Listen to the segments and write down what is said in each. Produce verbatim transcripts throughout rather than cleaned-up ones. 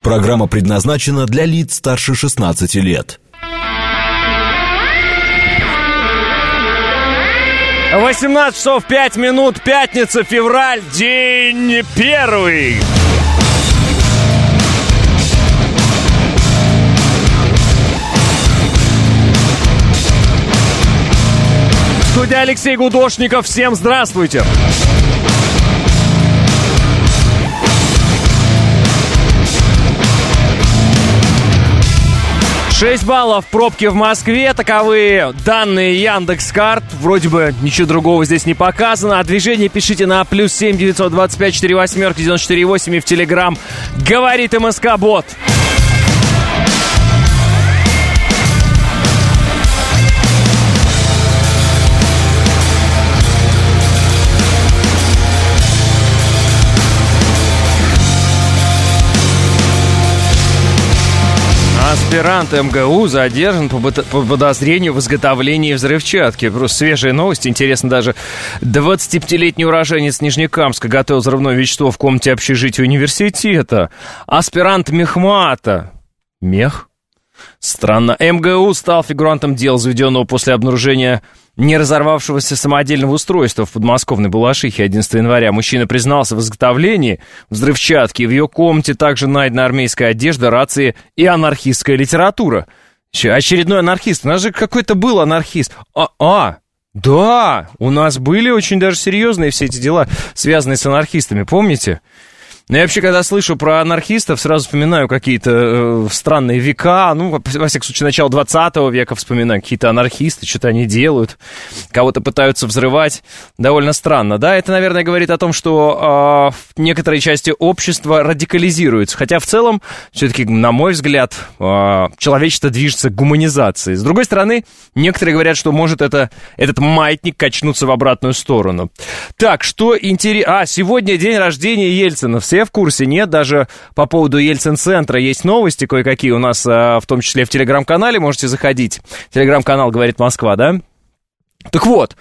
Программа предназначена для лиц старше шестнадцати лет. восемнадцать часов пять минут, пятница, февраль, день первый. Студия Алексей Гудошников. Всем здравствуйте. шесть баллов пробки в Москве. Таковы данные Яндекс.Карт. Вроде бы ничего другого здесь не показано. А движение пишите на плюс семь девятьсот двадцать пять сорок восемь девяносто четыре восемь и в Телеграм. Говорит МСК-бот. Аспирант МГУ задержан по подозрению в изготовлении взрывчатки. Просто свежая новость. Интересно, даже двадцатипятилетний уроженец Нижнекамска готовил взрывное вещество в комнате общежития университета. Аспирант мехмата. Мех? Странно. МГУ стал фигурантом дела, заведенного после обнаружения не разорвавшегося самодельного устройства в подмосковной Балашихе одиннадцатого января. Мужчина признался в изготовлении взрывчатки. В ее комнате также найдена армейская одежда, рации и анархистская литература. Очередной анархист. У нас же какой-то был анархист. А, а, да, у нас были очень даже серьезные все эти дела, связанные с анархистами, помните? Но я вообще, когда слышу про анархистов, сразу вспоминаю какие-то э, странные века, ну, во всяком случае, начало двадцатого века вспоминаю, какие-то анархисты, что-то они делают, кого-то пытаются взрывать, довольно странно, да, это, наверное, говорит о том, что э, некоторые части общества радикализируются, хотя в целом, все-таки, на мой взгляд, э, человечество движется к гуманизации. С другой стороны, некоторые говорят, что может это, этот маятник качнуться в обратную сторону. Так, что интересно, а, сегодня день рождения Ельцина, все в курсе, нет? Даже по поводу Ельцин-центра есть новости кое-какие у нас, в том числе в Телеграм-канале, можете заходить. Телеграм-канал «Говорит Москва», да? Так вот,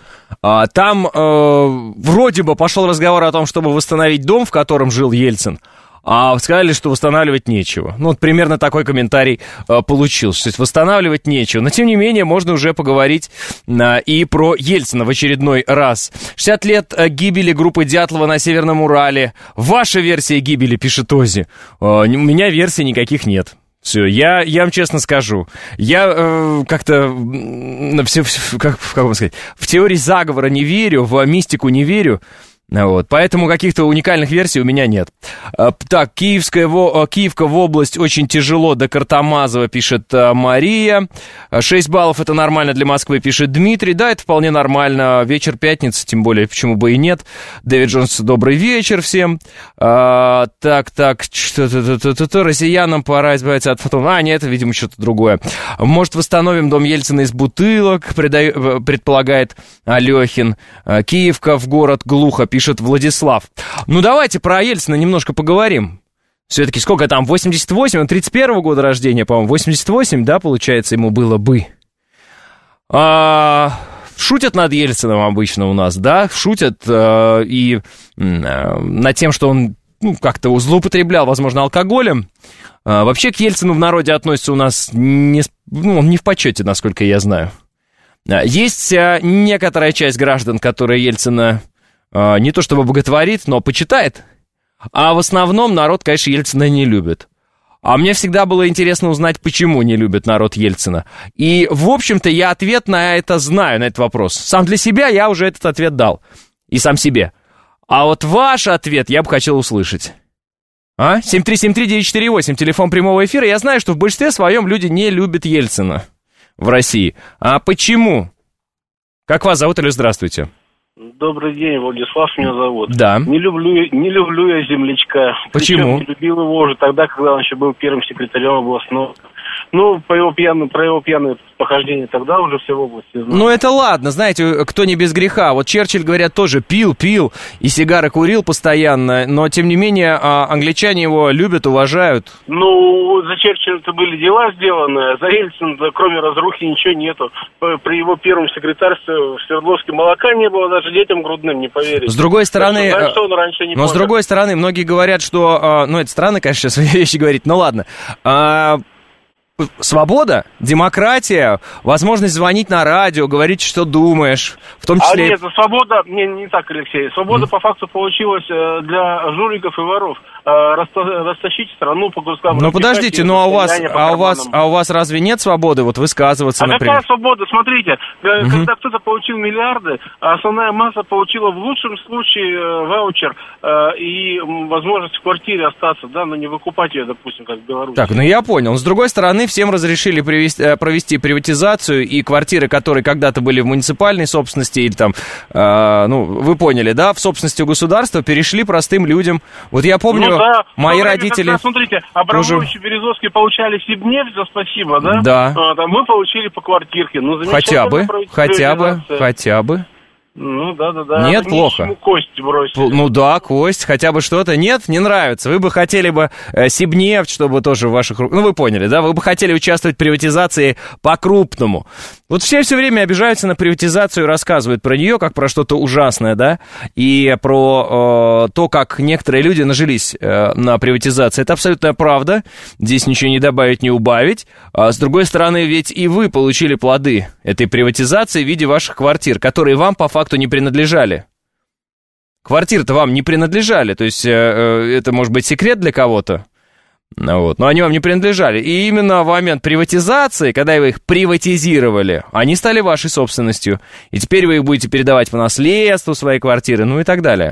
там э, вроде бы пошел разговор о том, чтобы восстановить дом, в котором жил Ельцин, а сказали, что восстанавливать нечего. Ну, вот примерно такой комментарий э, получился. То есть восстанавливать нечего. Но, тем не менее, можно уже поговорить э, и про Ельцина в очередной раз. шестьдесят лет э, гибели группы Дятлова на Северном Урале. Ваша версия гибели, пишет Ози. Э, у меня версий никаких нет. Все, я, я вам честно скажу. Я э, как-то, все, как, как вам сказать, в теории заговора не верю, в мистику не верю. Вот, поэтому каких-то уникальных версий у меня нет. Так, Киевская, Киевка в область очень тяжело до Картамазова, пишет Мария. шесть баллов это нормально для Москвы, пишет Дмитрий. Да, это вполне нормально. Вечер пятницы, тем более, почему бы и нет. Дэвид Джонс, добрый вечер всем. А, так, так, что-то россиянам пора избавиться от фотон. А, нет, это, видимо, что-то другое. Может, восстановим дом Ельцина из бутылок, предполагает Алехин. Киевка в город глухо, пишет Владислав. Ну, давайте про Ельцина немножко поговорим. Все-таки сколько там, восемьдесят восемь, он тридцать первого года рождения, по-моему, восемьдесят восемь, да, получается, ему было бы. А, шутят над Ельцином обычно у нас, да, шутят а, и а, над тем, что он ну, как-то злоупотреблял, возможно, алкоголем. А, вообще к Ельцину в народе относятся у нас, не, ну, он не в почете, насколько я знаю. А, есть а, некоторая часть граждан, которые Ельцина не то чтобы боготворит, но почитает. А в основном народ, конечно, Ельцина не любит. А мне всегда было интересно узнать, почему не любит народ Ельцина. И, в общем-то, я ответ на это знаю, на этот вопрос. Сам для себя я уже этот ответ дал. И сам себе. А вот ваш ответ я бы хотел услышать. А? семь три семь три девять четыре восемь, телефон прямого эфира. Я знаю, что в большинстве своем люди не любят Ельцина в России. А почему? Как вас зовут или здравствуйте? Добрый день, Владислав меня зовут. Да. Не люблю, не люблю я землячка. Почему? Причем не любил его уже тогда, когда он еще был первым секретарем областного Ну, по его пьяным, про его пьяные похождения тогда уже все в области знают. Ну, это ладно, знаете, кто не без греха. Вот Черчилль, говорят, тоже пил, пил и сигары курил постоянно, но, тем не менее, англичане его любят, уважают. Ну, за Черчилля-то были дела сделаны, а за Ельцина, кроме разрухи, ничего нету. При его первом секретарстве в Свердловске молока не было, даже детям грудным, не поверить. С другой стороны, так что, он раньше не но помер. С другой стороны, многие говорят, что, ну, это странно, конечно, сейчас вещи говорить, но ладно. Свобода, демократия, возможность звонить на радио, говорить, что думаешь, в том числе... А нет, свобода, не, не так, Алексей, свобода mm. по факту получилась для жуликов и воров. Растащить страну по кускам... Ну, подождите, ну, а у вас, а у вас, а у вас разве нет свободы вот высказываться, а например? А какая свобода? Смотрите, Mm-hmm. когда кто-то получил миллиарды, а основная масса получила в лучшем случае ваучер и возможность в квартире остаться, да, но не выкупать ее, допустим, как в Беларуси. Так, ну я понял. С другой стороны, всем разрешили привести, провести приватизацию, и квартиры, которые когда-то были в муниципальной собственности, или там, э, ну, вы поняли, да, в собственности у государства, перешли простым людям. Вот я помню, ну, да. мои время, родители... Когда, смотрите, Абрамович и Березовский получали Сибнефть за спасибо, да? Да. А, мы получили по квартирке. Ну, хотя бы, хотя бы, хотя бы. Ну, да-да-да. Нет, плохо. Кость бросили. Ну да, кость, хотя бы что-то. Нет, не нравится. Вы бы хотели бы э, Сибнефть, чтобы тоже в ваших руках... Ну, вы поняли, да? Вы бы хотели участвовать в приватизации по-крупному. Вот все все время обижаются на приватизацию и рассказывают про нее, как про что-то ужасное, да? И про э, то, как некоторые люди нажились э, на приватизации. Это абсолютная правда. Здесь ничего не добавить, не убавить. А с другой стороны, ведь и вы получили плоды этой приватизации в виде ваших квартир, которые вам по факту не принадлежали. Квартиры-то вам не принадлежали, то есть э, это может быть секрет для кого-то, вот, но они вам не принадлежали. И именно в момент приватизации, когда вы их приватизировали, они стали вашей собственностью. И теперь вы их будете передавать по наследству своей квартиры, ну и так далее.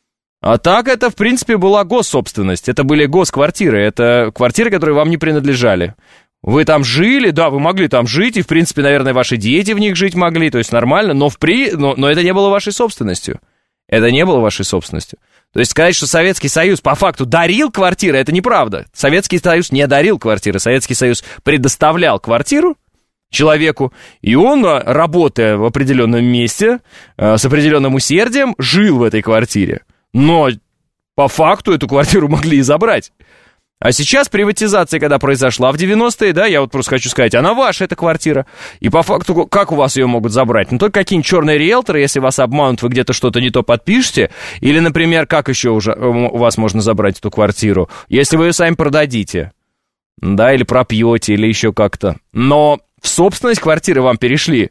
А так это, в принципе, была госсобственность. Это были госквартиры, это квартиры, которые вам не принадлежали. Вы там жили, да, вы могли там жить, и, в принципе, наверное, ваши дети в них жить могли, то есть нормально, но, в при... но, но это не было вашей собственностью. Это не было вашей собственностью. То есть сказать, что Советский Союз по факту дарил квартиры, это неправда. Советский Союз не дарил квартиры, Советский Союз предоставлял квартиру человеку, и он, работая в определенном месте, с определенным усердием, жил в этой квартире. Но по факту эту квартиру могли и забрать. А сейчас приватизация, когда произошла в девяностые, да, я вот просто хочу сказать, она ваша, эта квартира. И по факту, как у вас ее могут забрать? Ну, только какие-нибудь черные риэлторы, если вас обманут, вы где-то что-то не то подпишете. Или, например, как еще уже у вас можно забрать эту квартиру? Если вы ее сами продадите, да, или пропьете, или еще как-то. Но в собственность квартиры вам перешли,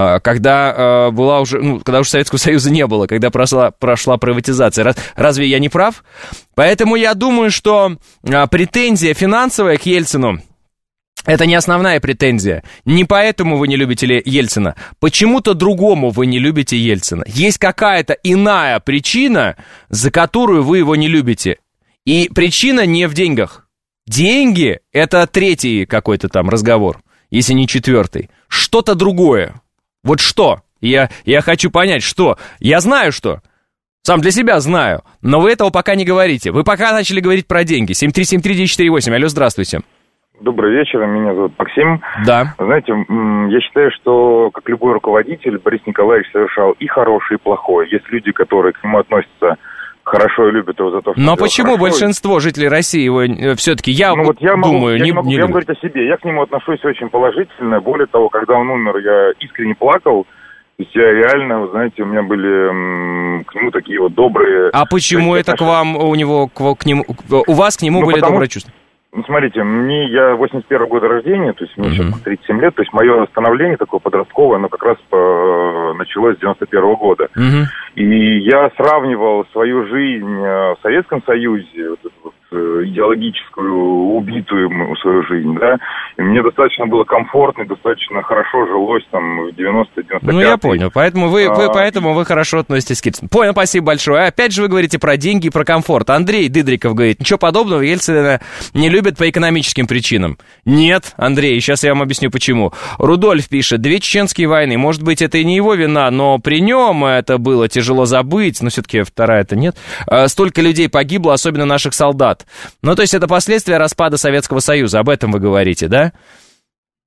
когда была уже, ну, когда уже Советского Союза не было, когда прошла, прошла приватизация. Разве я не прав? Поэтому я думаю, что претензия финансовая к Ельцину — это не основная претензия. Не поэтому вы не любите Ельцина. Почему-то другому вы не любите Ельцина. Есть какая-то иная причина, за которую вы его не любите. И причина не в деньгах. Деньги — это третий какой-то там разговор, если не четвертый. Что-то другое. Вот что? Я, я хочу понять, что. Я знаю, что. Сам для себя знаю. Но вы этого пока не говорите. Вы пока начали говорить про деньги. семь три семь три девять четыре восемь. Алло, здравствуйте. Добрый вечер, меня зовут Максим. Да. Знаете, я считаю, что, как любой руководитель, Борис Николаевич совершал и хорошее, и плохое. Есть люди, которые к нему относятся хорошо и любят его за то, что... Но почему хорошо? Большинство жителей России его все-таки, я, ну, вот я думаю, могу, я не, могу, не я могу говорить о себе. Я к нему отношусь очень положительно. Более того, когда он умер, я искренне плакал. То есть я реально, вы знаете, у меня были м, к нему такие вот добрые... А почему это отношения. К вам, у него, к, к нему, у вас к нему ну, были потому... добрые чувства? Ну, смотрите, мне, я восемьдесят первого года рождения, то есть мне uh-huh. сейчас тридцать семь лет, то есть мое становление такое подростковое, оно как раз по, началось с девяносто первого года. Uh-huh. И я сравнивал свою жизнь в Советском Союзе, вот эту вот идеологическую, убитую свою жизнь, да, и мне достаточно было комфортно, достаточно хорошо жилось там в девяностые, девяносто пятые. Ну, я понял, поэтому вы, а... вы, поэтому вы хорошо относитесь к Ельцину. Понял, спасибо большое. Опять же вы говорите про деньги и про комфорт. Андрей Дыдриков говорит, ничего подобного, Ельцина не любят по экономическим причинам. Нет, Андрей, сейчас я вам объясню почему. Рудольф пишет, две чеченские войны, может быть, это и не его вина, но при нем это было тяжело забыть, но все-таки вторая-то нет. Столько людей погибло, особенно наших солдат. Ну, то есть это последствия распада Советского Союза, об этом вы говорите, да?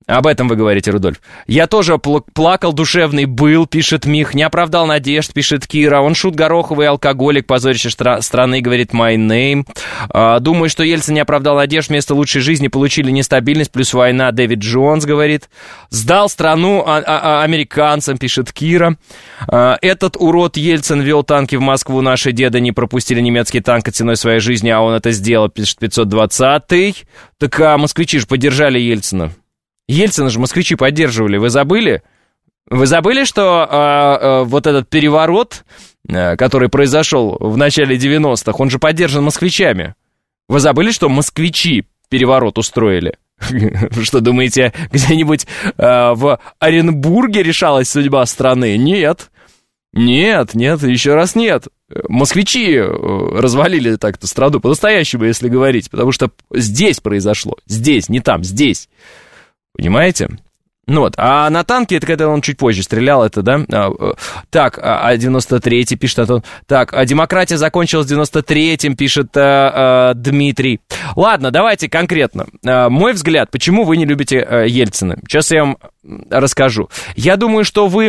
Об этом вы говорите, Рудольф. Я тоже пл- плакал, душевный был, пишет Мих. Не оправдал надежд, пишет Кира. Он шут гороховый, алкоголик, позорище штра- страны, говорит my name. А, думаю, что Ельцин не оправдал надежд. Вместо лучшей жизни получили нестабильность плюс война, Дэвид Джонс говорит. Сдал страну а- а- американцам, пишет Кира. А, этот урод Ельцин вел танки в Москву. Наши деды не пропустили немецкий танк ценой своей жизни, а он это сделал, пишет пятьсот двадцатый. Так а москвичи же поддержали Ельцина. Ельцина же москвичи поддерживали, вы забыли? Вы забыли, что э, э, вот этот переворот, э, который произошел в начале девяностых, он же поддержан москвичами? Вы забыли, что москвичи переворот устроили? Что, думаете, где-нибудь э, в Оренбурге решалась судьба страны? Нет. Нет, нет, еще раз нет. Москвичи развалили так-то страну по-настоящему, если говорить, потому что здесь произошло. Здесь, не там, здесь. Понимаете? Ну вот, а на танке, это когда он чуть позже стрелял, это, да? А, так, а девяносто третий, пишет Антон. Так, а демократия закончилась в девяносто третьем, пишет а, а, Дмитрий. Ладно, давайте конкретно. А, мой взгляд, почему вы не любите а, Ельцина? Сейчас я вам расскажу. Я думаю, что вы...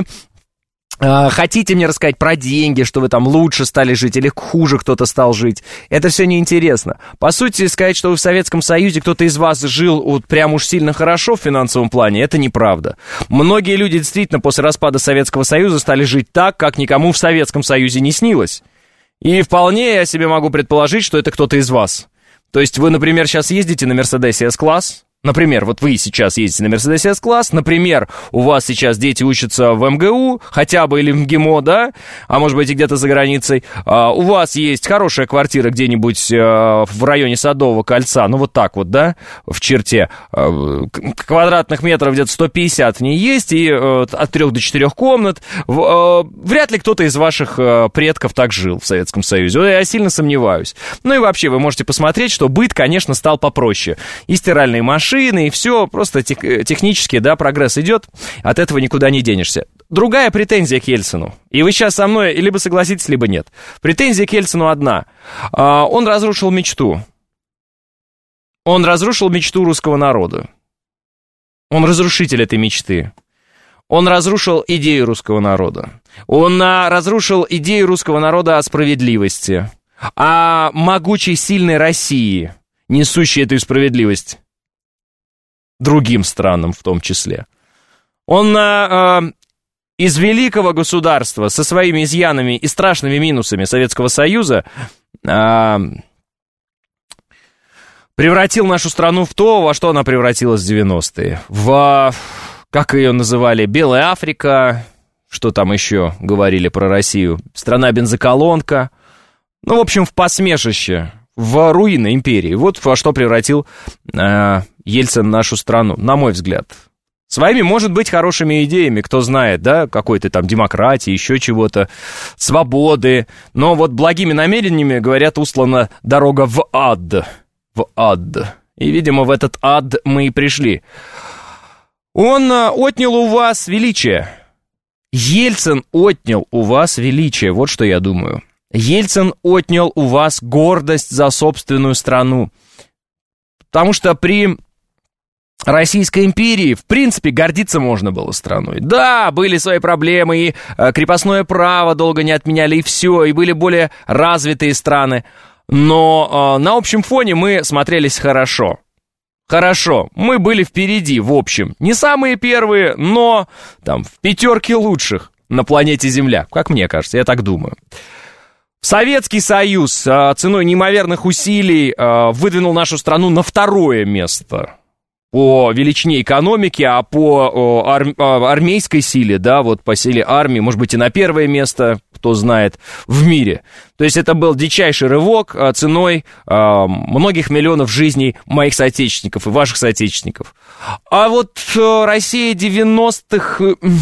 Хотите мне рассказать про деньги, что вы там лучше стали жить или хуже кто-то стал жить? Это все неинтересно. По сути, сказать, что вы в Советском Союзе, кто-то из вас жил вот прям уж сильно хорошо в финансовом плане, это неправда. Многие люди действительно после распада Советского Союза стали жить так, как никому в Советском Союзе не снилось. И вполне я себе могу предположить, что это кто-то из вас. То есть вы, например, сейчас ездите на Мерседесе С-класс. Например, вот вы сейчас ездите на Мерседесе С-класс, например, у вас сейчас дети учатся в эм гэ у, хотя бы, или в ГИМО, да, а может быть и где-то за границей, а, у вас есть хорошая квартира где-нибудь а, в районе Садового кольца, ну вот так вот, да, в черте, а, квадратных метров где-то сто пятьдесят в ней есть, и а, от трех до четырех комнат, в, а, вряд ли кто-то из ваших а, предков так жил в Советском Союзе, я сильно сомневаюсь. Ну и вообще, вы можете посмотреть, что быт, конечно, стал попроще, и стиральные машины, и все, просто тех, технически, да, прогресс идет, от этого никуда не денешься. Другая претензия к Ельцину, и вы сейчас со мной либо согласитесь, либо нет. Претензия к Ельцину одна. Он разрушил мечту. Он разрушил мечту русского народа. Он разрушитель этой мечты. Он разрушил идею русского народа. Он разрушил идею русского народа о справедливости, о могучей, сильной России, несущей эту справедливость другим странам в том числе. Он а, а, из великого государства со своими изъянами и страшными минусами Советского Союза а, превратил нашу страну в то, во что она превратилась в девяностые. В, как ее называли, Белая Африка, что там еще говорили про Россию, страна-бензоколонка, ну, в общем, в посмешище, в руины империи. Вот во что превратил э, Ельцин нашу страну, на мой взгляд. Своими, может быть, хорошими идеями, кто знает, да, какой-то там демократии, еще чего-то, свободы. Но вот благими намерениями, говорят, услана дорога в ад. В ад. И, видимо, в этот ад мы и пришли. Он э, отнял у вас величие. Ельцин отнял у вас величие, вот что я думаю. Ельцин отнял у вас гордость за собственную страну. Потому что при Российской империи, в принципе, гордиться можно было страной. Да, были свои проблемы, и крепостное право долго не отменяли, и все, и были более развитые страны. Но э, на общем фоне мы смотрелись хорошо. Хорошо, мы были впереди, в общем. Не самые первые, но там в пятерке лучших на планете Земля, как мне кажется, я так думаю. Советский Союз ценой неимоверных усилий выдвинул нашу страну на второе место по величине экономики, а по ар- армейской силе, да, вот по силе армии, может быть, и на первое место, кто знает, в мире. То есть это был дичайший рывок ценой многих миллионов жизней моих соотечественников и ваших соотечественников. А вот Россия девяностых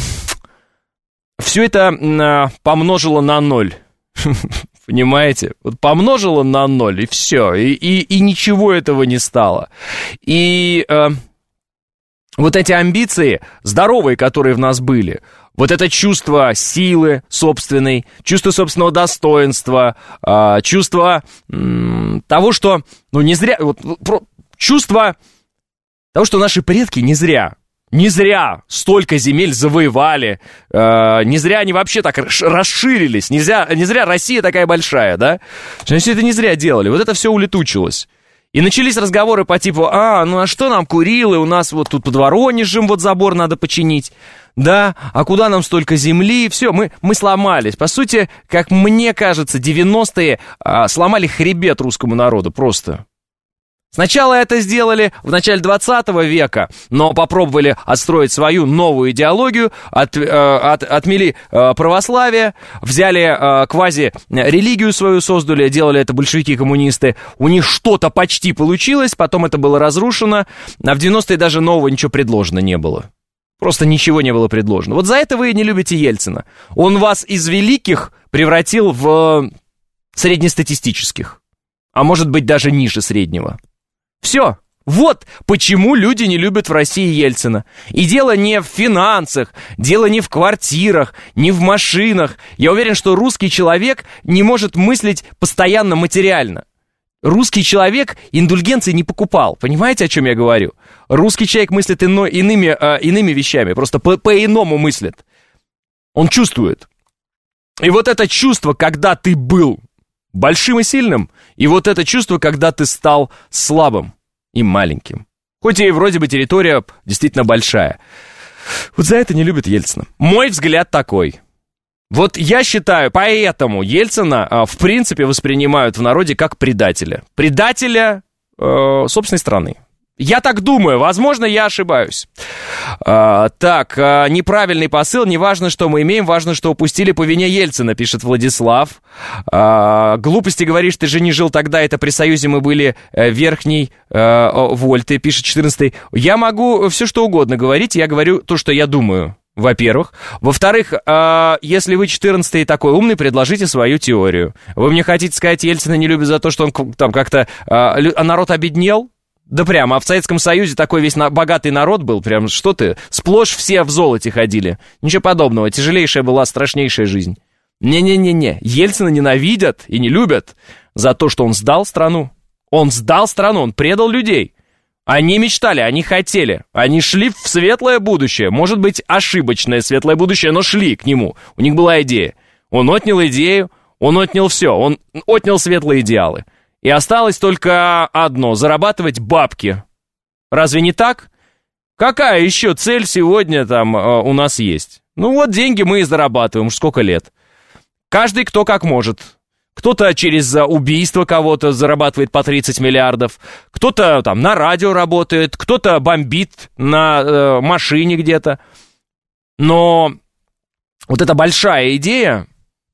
все это помножила на ноль. Понимаете? Вот помножила на ноль, и все. И, и, и ничего этого не стало. И э, вот эти амбиции здоровые, которые в нас были, вот это чувство силы собственной, чувство собственного достоинства, э, чувство э, того, что... Ну, не зря... Вот, про, чувство того, что наши предки не зря... Не зря столько земель завоевали, э, не зря они вообще так расширились, не зря, не зря Россия такая большая, да? Значит, это не зря делали, вот это все улетучилось. И начались разговоры по типу, а, ну а что нам Курилы, у нас вот тут под Воронежем вот забор надо починить, да, а куда нам столько земли, все, мы, мы сломались. По сути, как мне кажется, девяностые а, сломали хребет русскому народу просто. Сначала это сделали в начале двадцатого века, но попробовали отстроить свою новую идеологию, от, э, от, отмели э, православие, взяли э, квази-религию свою, создали, делали это большевики-коммунисты. У них что-то почти получилось, потом это было разрушено, а в девяностые даже нового ничего предложено не было. Просто ничего не было предложено. Вот за это вы не любите Ельцина. Он вас из великих превратил в среднестатистических, а может быть даже ниже среднего. Все. Вот почему люди не любят в России Ельцина. И дело не в финансах, дело не в квартирах, не в машинах. Я уверен, что русский человек не может мыслить постоянно материально. Русский человек индульгенции не покупал. Понимаете, о чем я говорю? Русский человек мыслит ино, иными, э, иными вещами, просто по, по-иному мыслит. Он чувствует. И вот это чувство, когда ты был большим и сильным, и вот это чувство, когда ты стал слабым и маленьким. Хоть и вроде бы территория действительно большая. Вот за это не любят Ельцина. Мой взгляд такой. Вот я считаю, поэтому Ельцина а, в принципе воспринимают в народе как предателя. Предателя э, собственной страны. Я так думаю, возможно, я ошибаюсь. А, так, а, неправильный посыл, не важно, что мы имеем, важно, что упустили по вине Ельцина, пишет Владислав. А, глупости говоришь, ты же не жил тогда, это при Союзе мы были э, верхней э, вольты, пишет четырнадцатый. Я могу все что угодно говорить, я говорю то, что я думаю, во-первых. Во-вторых, э, если вы четырнадцатый такой умный, предложите свою теорию. Вы мне хотите сказать, Ельцина не любит за то, что он там как-то, э, народ обеднел? Да прямо, а в Советском Союзе такой весь на, богатый народ был, прям что ты, сплошь все в золоте ходили. Ничего подобного, тяжелейшая была, страшнейшая жизнь. Не-не-не-не, Ельцина ненавидят и не любят за то, что он сдал страну. Он сдал страну, он предал людей. Они мечтали, они хотели, они шли в светлое будущее, может быть, ошибочное светлое будущее, но шли к нему. У них была идея. Он отнял идею, он отнял все, он отнял светлые идеалы. И осталось только одно — зарабатывать бабки. Разве не так? Какая еще цель сегодня там э, у нас есть? Ну вот деньги мы и зарабатываем, уж сколько лет. Каждый кто как может. Кто-то через убийство кого-то зарабатывает по тридцать миллиардов, кто-то там на радио работает, кто-то бомбит на э, машине где-то. Но вот эта большая идея,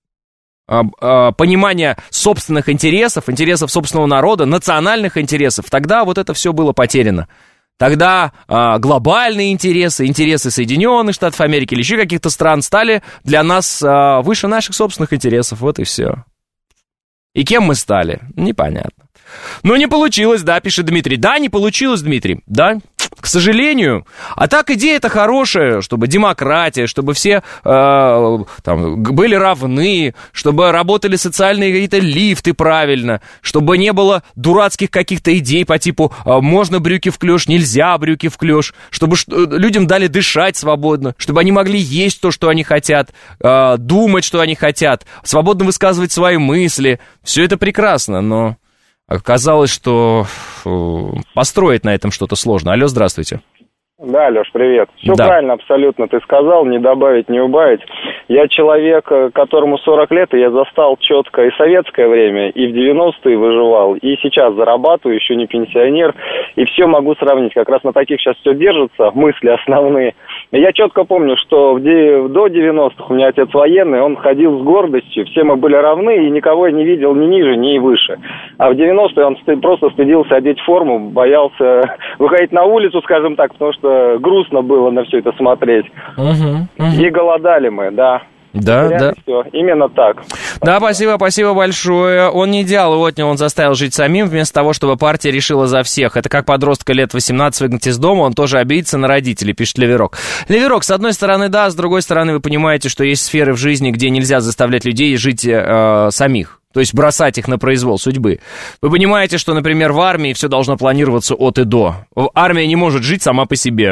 понимание собственных интересов, интересов собственного народа, национальных интересов, тогда вот это все было потеряно. Тогда а, глобальные интересы, интересы Соединенных Штатов Америки или еще каких-то стран стали для нас а, выше наших собственных интересов, вот и все. И кем мы стали? Непонятно. Ну, не получилось, да, пишет Дмитрий. Да, не получилось, Дмитрий, да, к сожалению. А так идея-то хорошая, чтобы демократия, чтобы все э, там, были равны, чтобы работали социальные какие-то лифты правильно, чтобы не было дурацких каких-то идей по типу э, можно брюки в клеш, нельзя брюки в клеш, чтобы ш- людям дали дышать свободно, чтобы они могли есть то, что они хотят, э, думать, что они хотят, свободно высказывать свои мысли. Все это прекрасно, но... Оказалось, что построить на этом что-то сложно. Алло, здравствуйте. Да, Леш, привет. Все да. правильно абсолютно ты сказал, не добавить, не убавить. Я человек, которому сорок лет, и я застал четко и советское время, и в девяностые выживал, и сейчас зарабатываю, еще не пенсионер, и все могу сравнить. Как раз на таких сейчас все держится, мысли основные. Я четко помню, что в де... до девяностых у меня отец военный, он ходил с гордостью, все мы были равны, и никого я не видел ни ниже, ни выше. А в девяностые он просто стыдился одеть форму, боялся выходить на улицу, скажем так, потому что грустно было на все это смотреть. Угу, угу. И голодали мы, да. Да, да. Все, именно так. Да, спасибо, спасибо большое. Он не идеал, его отнял, он заставил жить самим, вместо того, чтобы партия решила за всех. Это как подростка лет восемнадцать выгнать из дома, он тоже обидится на родителей, пишет Леверок. Леверок, с одной стороны, да, с другой стороны, вы понимаете, что есть сферы в жизни, где нельзя заставлять людей жить э, самих. То есть бросать их на произвол судьбы. Вы понимаете, что, например, в армии все должно планироваться от и до. Армия не может жить сама по себе.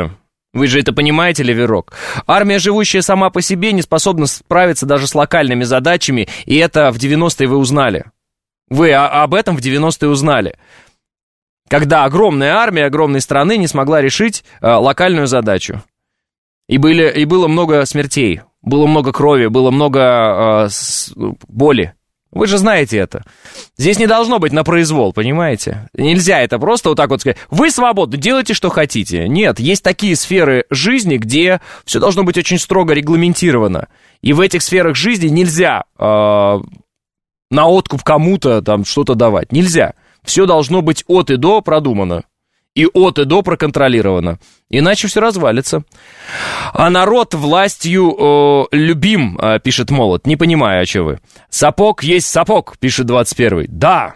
Вы же это понимаете, Леверок? Армия, живущая сама по себе, не способна справиться даже с локальными задачами, и это в девяностые вы узнали. Вы об этом в девяностые узнали. Когда огромная армия огромной страны не смогла решить э, локальную задачу. И, были, и было много смертей, было много крови, было много э, с, боли. Вы же знаете это. Здесь не должно быть на произвол, понимаете? Нельзя это просто вот так вот сказать. Вы свободны, делайте, что хотите. Нет, есть такие сферы жизни, где все должно быть очень строго регламентировано. И в этих сферах жизни нельзя э, на откуп кому-то там что-то давать. Нельзя. Все должно быть от и до продумано. И от и до проконтролировано. Иначе все развалится. А народ властью э, любим, э, пишет Молот. Не понимаю, о чем вы. Сапог есть сапог, пишет двадцать первый. Да.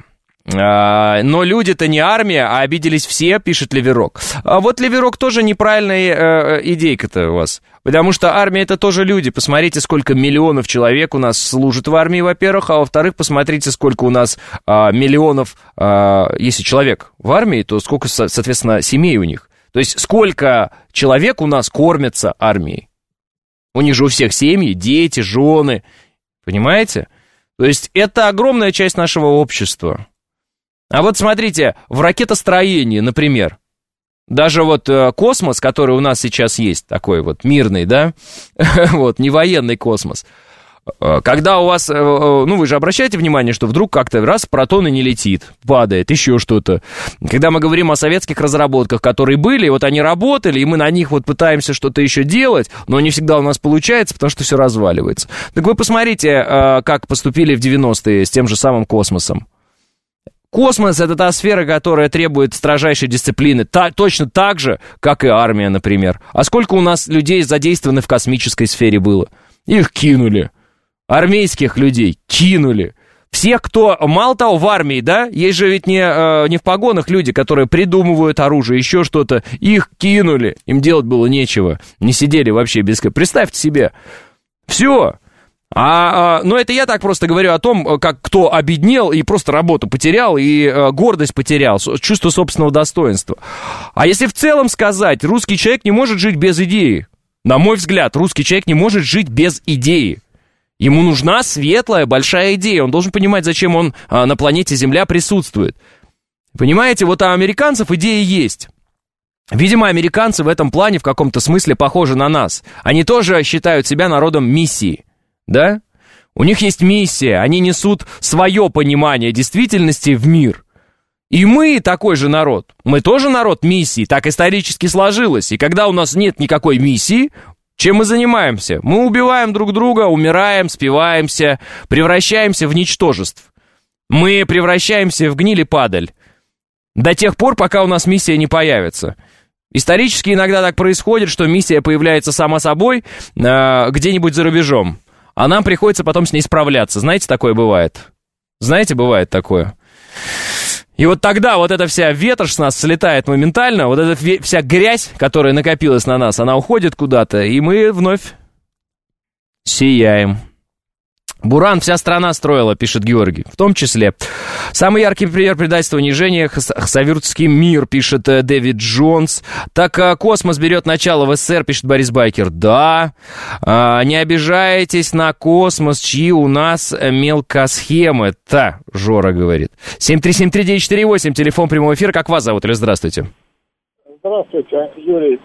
Э, но люди-то не армия, а обиделись все, пишет Леверок. А вот Леверок тоже неправильная э, идейка-то у вас. Потому что армия это тоже люди. Посмотрите, сколько миллионов человек у нас служит в армии, во-первых. А во-вторых, посмотрите, сколько у нас а, миллионов, а, если человек в армии, то сколько, соответственно, семей у них. То есть сколько человек у нас кормятся армией. У них же у всех семьи, дети, жены. Понимаете? То есть это огромная часть нашего общества. А вот смотрите, в ракетостроении, например, даже вот э, космос, который у нас сейчас есть, такой вот мирный, да, вот, не военный космос, э, когда у вас, э, ну, вы же обращаете внимание, что вдруг как-то раз протон и не летит, падает, еще что-то. Когда мы говорим о советских разработках, которые были, вот они работали, и мы на них вот пытаемся что-то еще делать, но не всегда у нас получается, потому что все разваливается. Так вы посмотрите, э, как поступили в девяностые с тем же самым космосом. Космос — это та сфера, которая требует строжайшей дисциплины, та, точно так же, как и армия, например. А сколько у нас людей задействованы в космической сфере было? Их кинули. Армейских людей кинули. Всех, кто, мало того, в армии, да, есть же ведь не, э, не в погонах люди, которые придумывают оружие, еще что-то, их кинули. Им делать было нечего. Не сидели вообще без... Представьте себе. Все. А, а, но это я так просто говорю о том, как кто обеднел и просто работу потерял, и а, гордость потерял, чувство собственного достоинства. А если в целом сказать, русский человек не может жить без идеи. На мой взгляд, русский человек не может жить без идеи. Ему нужна светлая, большая идея. Он должен понимать, зачем он а, на планете Земля присутствует. Понимаете, вот у американцев идеи есть. Видимо, американцы в этом плане в каком-то смысле похожи на нас. Они тоже считают себя народом миссии. Да? У них есть миссия, они несут свое понимание действительности в мир. И мы такой же народ. Мы тоже народ миссии, так исторически сложилось. И когда у нас нет никакой миссии, чем мы занимаемся? Мы убиваем друг друга, умираем, спиваемся, превращаемся в ничтожеств. Мы превращаемся в гниль и падаль. До тех пор, пока у нас миссия не появится. Исторически иногда так происходит, что миссия появляется сама собой э, где-нибудь за рубежом. А нам приходится потом с ней справляться. Знаете, такое бывает? Знаете, бывает такое. И вот тогда вот эта вся ветошь с нас слетает моментально, вот эта вся грязь, которая накопилась на нас, она уходит куда-то, и мы вновь сияем. Буран вся страна строила, пишет Георгий, в том числе. Самый яркий пример предательства унижения — хасавюртский мир, пишет Дэвид Джонс. Так космос берет начало в СССР, пишет Борис Байкер. Да, не обижайтесь на космос, чьи у нас мелкосхемы-то, Жора говорит. семь три семь три девять четыре восемь, телефон прямого эфира. Как вас зовут? Или здравствуйте. Здравствуйте, Юрий.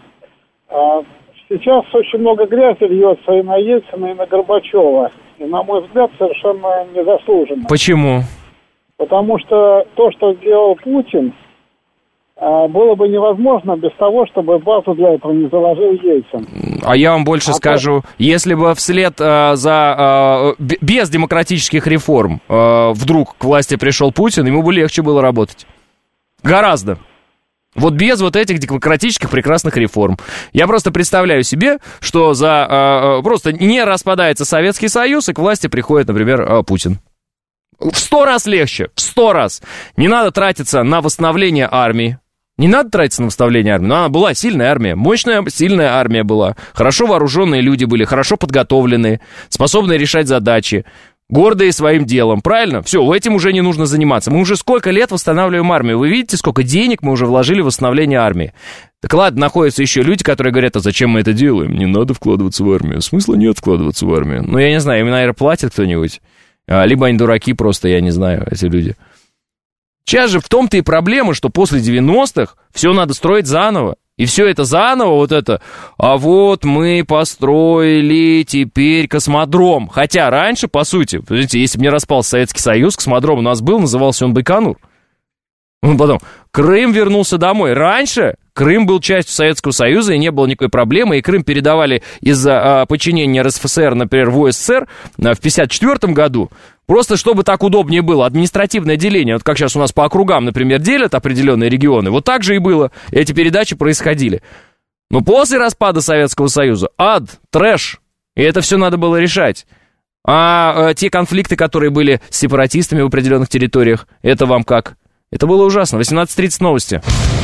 Сейчас очень много грязи льется и на Ельцина, и на Горбачева. И, на мой взгляд, совершенно незаслуженно. Почему? Потому что то, что сделал Путин, было бы невозможно без того, чтобы базу для этого не заложил Ельцин. А я вам больше а скажу, то... если бы вслед а, за... А, без демократических реформ а, вдруг к власти пришел Путин, ему бы легче было работать. Гораздо. Вот без вот этих демократических прекрасных реформ. Я просто представляю себе, что за... Э, просто не распадается Советский Союз, и к власти приходит, например, э, Путин. В сто раз легче, в сто раз. Не надо тратиться на восстановление армии. Не надо тратиться на восстановление армии. Но она была сильная армия, мощная, сильная армия была. Хорошо вооруженные люди были, хорошо подготовленные, способные решать задачи. Гордые своим делом, правильно? Все, этим уже не нужно заниматься. Мы уже сколько лет восстанавливаем армию. Вы видите, сколько денег мы уже вложили в восстановление армии. Так ладно, находятся еще люди, которые говорят, а зачем мы это делаем? Не надо вкладываться в армию. Смысла нет вкладываться в армию. Ну, я не знаю, им, наверное, платит кто-нибудь. Либо они дураки просто, я не знаю, эти люди. Сейчас же в том-то и проблема, что после девяностых все надо строить заново. И все это заново, вот это, а вот мы построили теперь космодром. Хотя раньше, по сути, подождите, если бы не распался Советский Союз, космодром у нас был, назывался он Байконур. Потом Крым вернулся домой. Раньше Крым был частью Советского Союза, и не было никакой проблемы, и Крым передавали из-за а, подчинения РСФСР, например, в УССР а, в пятьдесят четвёртом году, просто чтобы так удобнее было. Административное деление, вот как сейчас у нас по округам, например, делят определенные регионы, вот так же и было. Эти передачи происходили. Но после распада Советского Союза ад, трэш, и это все надо было решать. А, а те конфликты, которые были с сепаратистами в определенных территориях, это вам как? Это было ужасно. восемнадцать тридцать новости.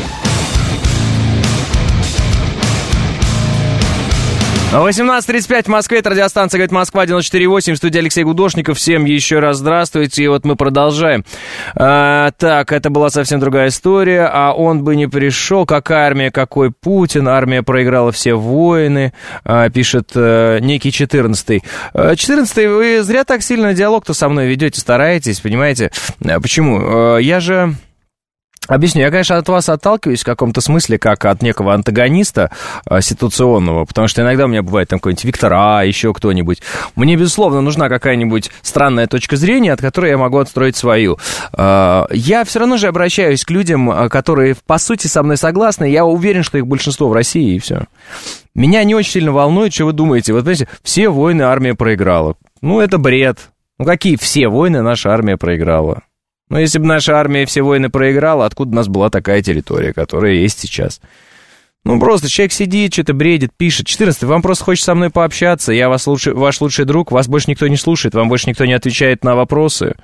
восемнадцать тридцать пять в Москве, это радиостанция «Говорит Москва», девяносто четыре восемь, в студии Алексей Гудошников. Всем еще раз здравствуйте, и вот мы продолжаем. А, так, это была совсем другая история, а он бы не пришел, какая армия, какой Путин, армия проиграла все войны, а, пишет а, некий четырнадцатый. четырнадцатый, вы зря так сильно диалог-то со мной ведете, стараетесь, понимаете? А, почему? А, я же... Объясню, я, конечно, от вас отталкиваюсь в каком-то смысле, как от некого антагониста а, ситуационного, потому что иногда у меня бывает там какой-нибудь Виктор А, еще кто-нибудь. Мне, безусловно, нужна какая-нибудь странная точка зрения, от которой я могу отстроить свою. А, я все равно же обращаюсь к людям, которые, по сути, со мной согласны, я уверен, что их большинство в России, и все. Меня не очень сильно волнует, что вы думаете. Вот, понимаете, все войны армия проиграла. Ну, это бред. Ну, какие все войны наша армия проиграла? Но если бы наша армия все войны проиграла, откуда у нас была такая территория, которая есть сейчас? Ну, просто человек сидит, что-то бредит, пишет. четырнадцатый, вам просто хочется со мной пообщаться, я вас лучший, ваш лучший друг, вас больше никто не слушает, вам больше никто не отвечает на вопросы.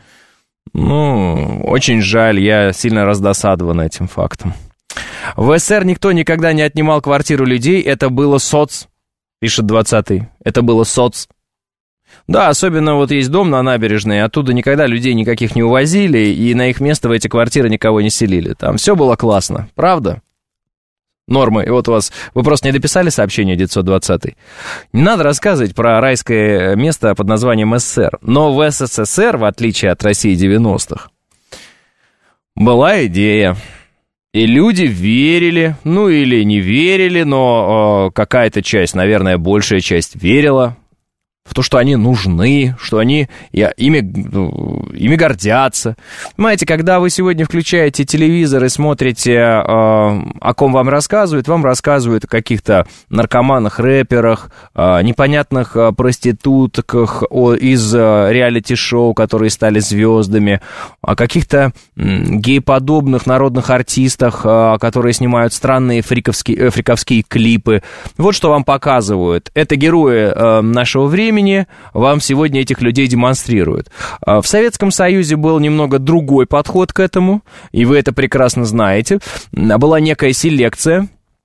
Ну, очень жаль, я сильно раздосадован этим фактом. В СССР никто никогда не отнимал квартиру людей, это было соц, пишет двадцатый, это было соц. Да, особенно вот есть дом на набережной, оттуда никогда людей никаких не увозили, и на их место в эти квартиры никого не селили. Там все было классно, правда? Нормы. И вот у вас... Вы просто не дописали сообщение девятьсот двадцатый. Не надо рассказывать про райское место под названием СССР. Но в СССР, в отличие от России девяностых, была идея. И люди верили, ну или не верили, но э, какая-то часть, наверное, большая часть верила в то, что они нужны, что они ими, ими гордятся. Понимаете, когда вы сегодня включаете телевизор и смотрите, э, о ком вам рассказывают, вам рассказывают о каких-то наркоманах, рэперах, э, непонятных э, проститутках о, из э, реалити-шоу, которые стали звездами, о каких-то э, гей-подобных народных артистах, э, которые снимают странные фриковские, э, фриковские клипы. Вот что вам показывают. Это герои э, нашего времени, вам сегодня этих людей демонстрируют. В Советском Союзе был немного другой подход к этому, и вы это прекрасно знаете. Была некая селекция,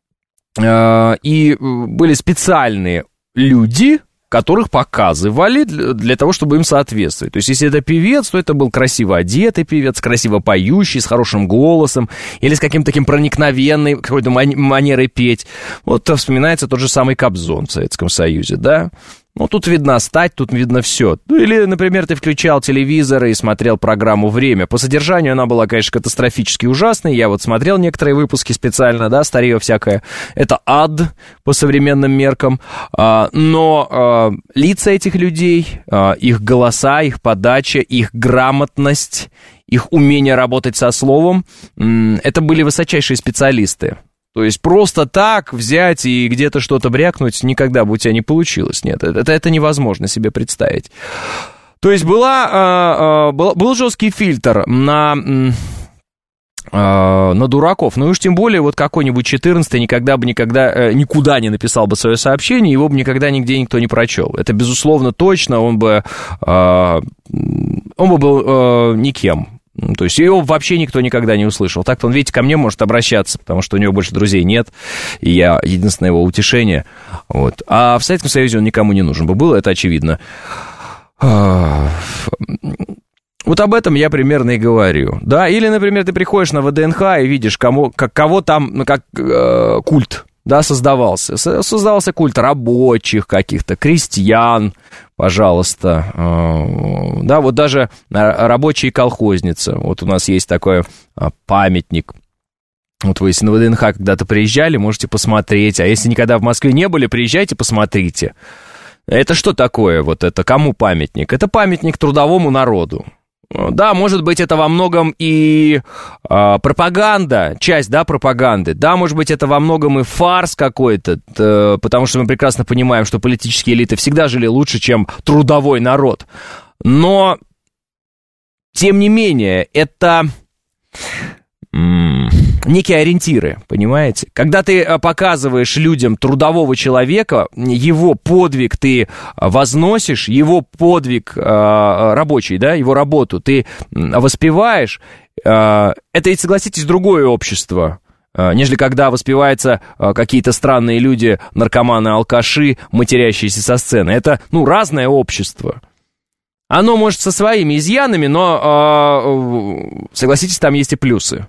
и были специальные люди, которых показывали для того, чтобы им соответствовать. То есть, если это певец, то это был красиво одетый певец, красиво поющий, с хорошим голосом, или с каким-то таким проникновенной какой-то манерой петь. Вот вспоминается тот же самый Кобзон в Советском Союзе, да? Ну, тут видно стать, тут видно все. Ну, или, например, ты включал телевизор и смотрел программу «Время». По содержанию она была, конечно, катастрофически ужасной. Я вот смотрел некоторые выпуски специально, да, старье всякое. Это ад по современным меркам. А, но а, лица этих людей, а, их голоса, их подача, их грамотность, их умение работать со словом, м- это были высочайшие специалисты. То есть просто так взять и где-то что-то брякнуть никогда бы у тебя не получилось. Нет, это, это невозможно себе представить. То есть была, был, был жесткий фильтр на, на дураков. Ну уж тем более вот какой-нибудь четырнадцатый никогда бы никогда, никуда не написал бы свое сообщение, его бы никогда нигде никто не прочел. Это безусловно точно, он бы, он бы был никем. То есть его вообще никто никогда не услышал. Так-то он, видите, ко мне может обращаться, потому что у него больше друзей нет, и я единственное его утешение. Вот. А в Советском Союзе он никому не нужен бы был, это очевидно. Вот об этом я примерно и говорю, да, или, например, ты приходишь на ВДНХ и видишь, кому, как, кого там, ну, как э, культ, да, создавался. Создавался культ рабочих каких-то, крестьян, пожалуйста, э, да, вот даже рабочие колхозницы, вот у нас есть такой э, памятник. Вот вы, если на ВДНХ когда-то приезжали, можете посмотреть, а если никогда в Москве не были, приезжайте, посмотрите. Это что такое, вот это, кому памятник? Это памятник трудовому народу. Да, может быть, это во многом и э, пропаганда, часть, да, пропаганды. Да, может быть, это во многом и фарс какой-то, э, потому что мы прекрасно понимаем, что политические элиты всегда жили лучше, чем трудовой народ. Но, тем не менее, это м- некие ориентиры, понимаете? Когда ты показываешь людям трудового человека, его подвиг ты возносишь, его подвиг э, рабочий, да, его работу ты воспеваешь, э, это, ведь, согласитесь, другое общество, э, нежели когда воспеваются э, какие-то странные люди, наркоманы, алкаши, матерящиеся со сцены. Это, ну, разное общество. Оно, может, со своими изъянами, но, э, согласитесь, там есть и плюсы.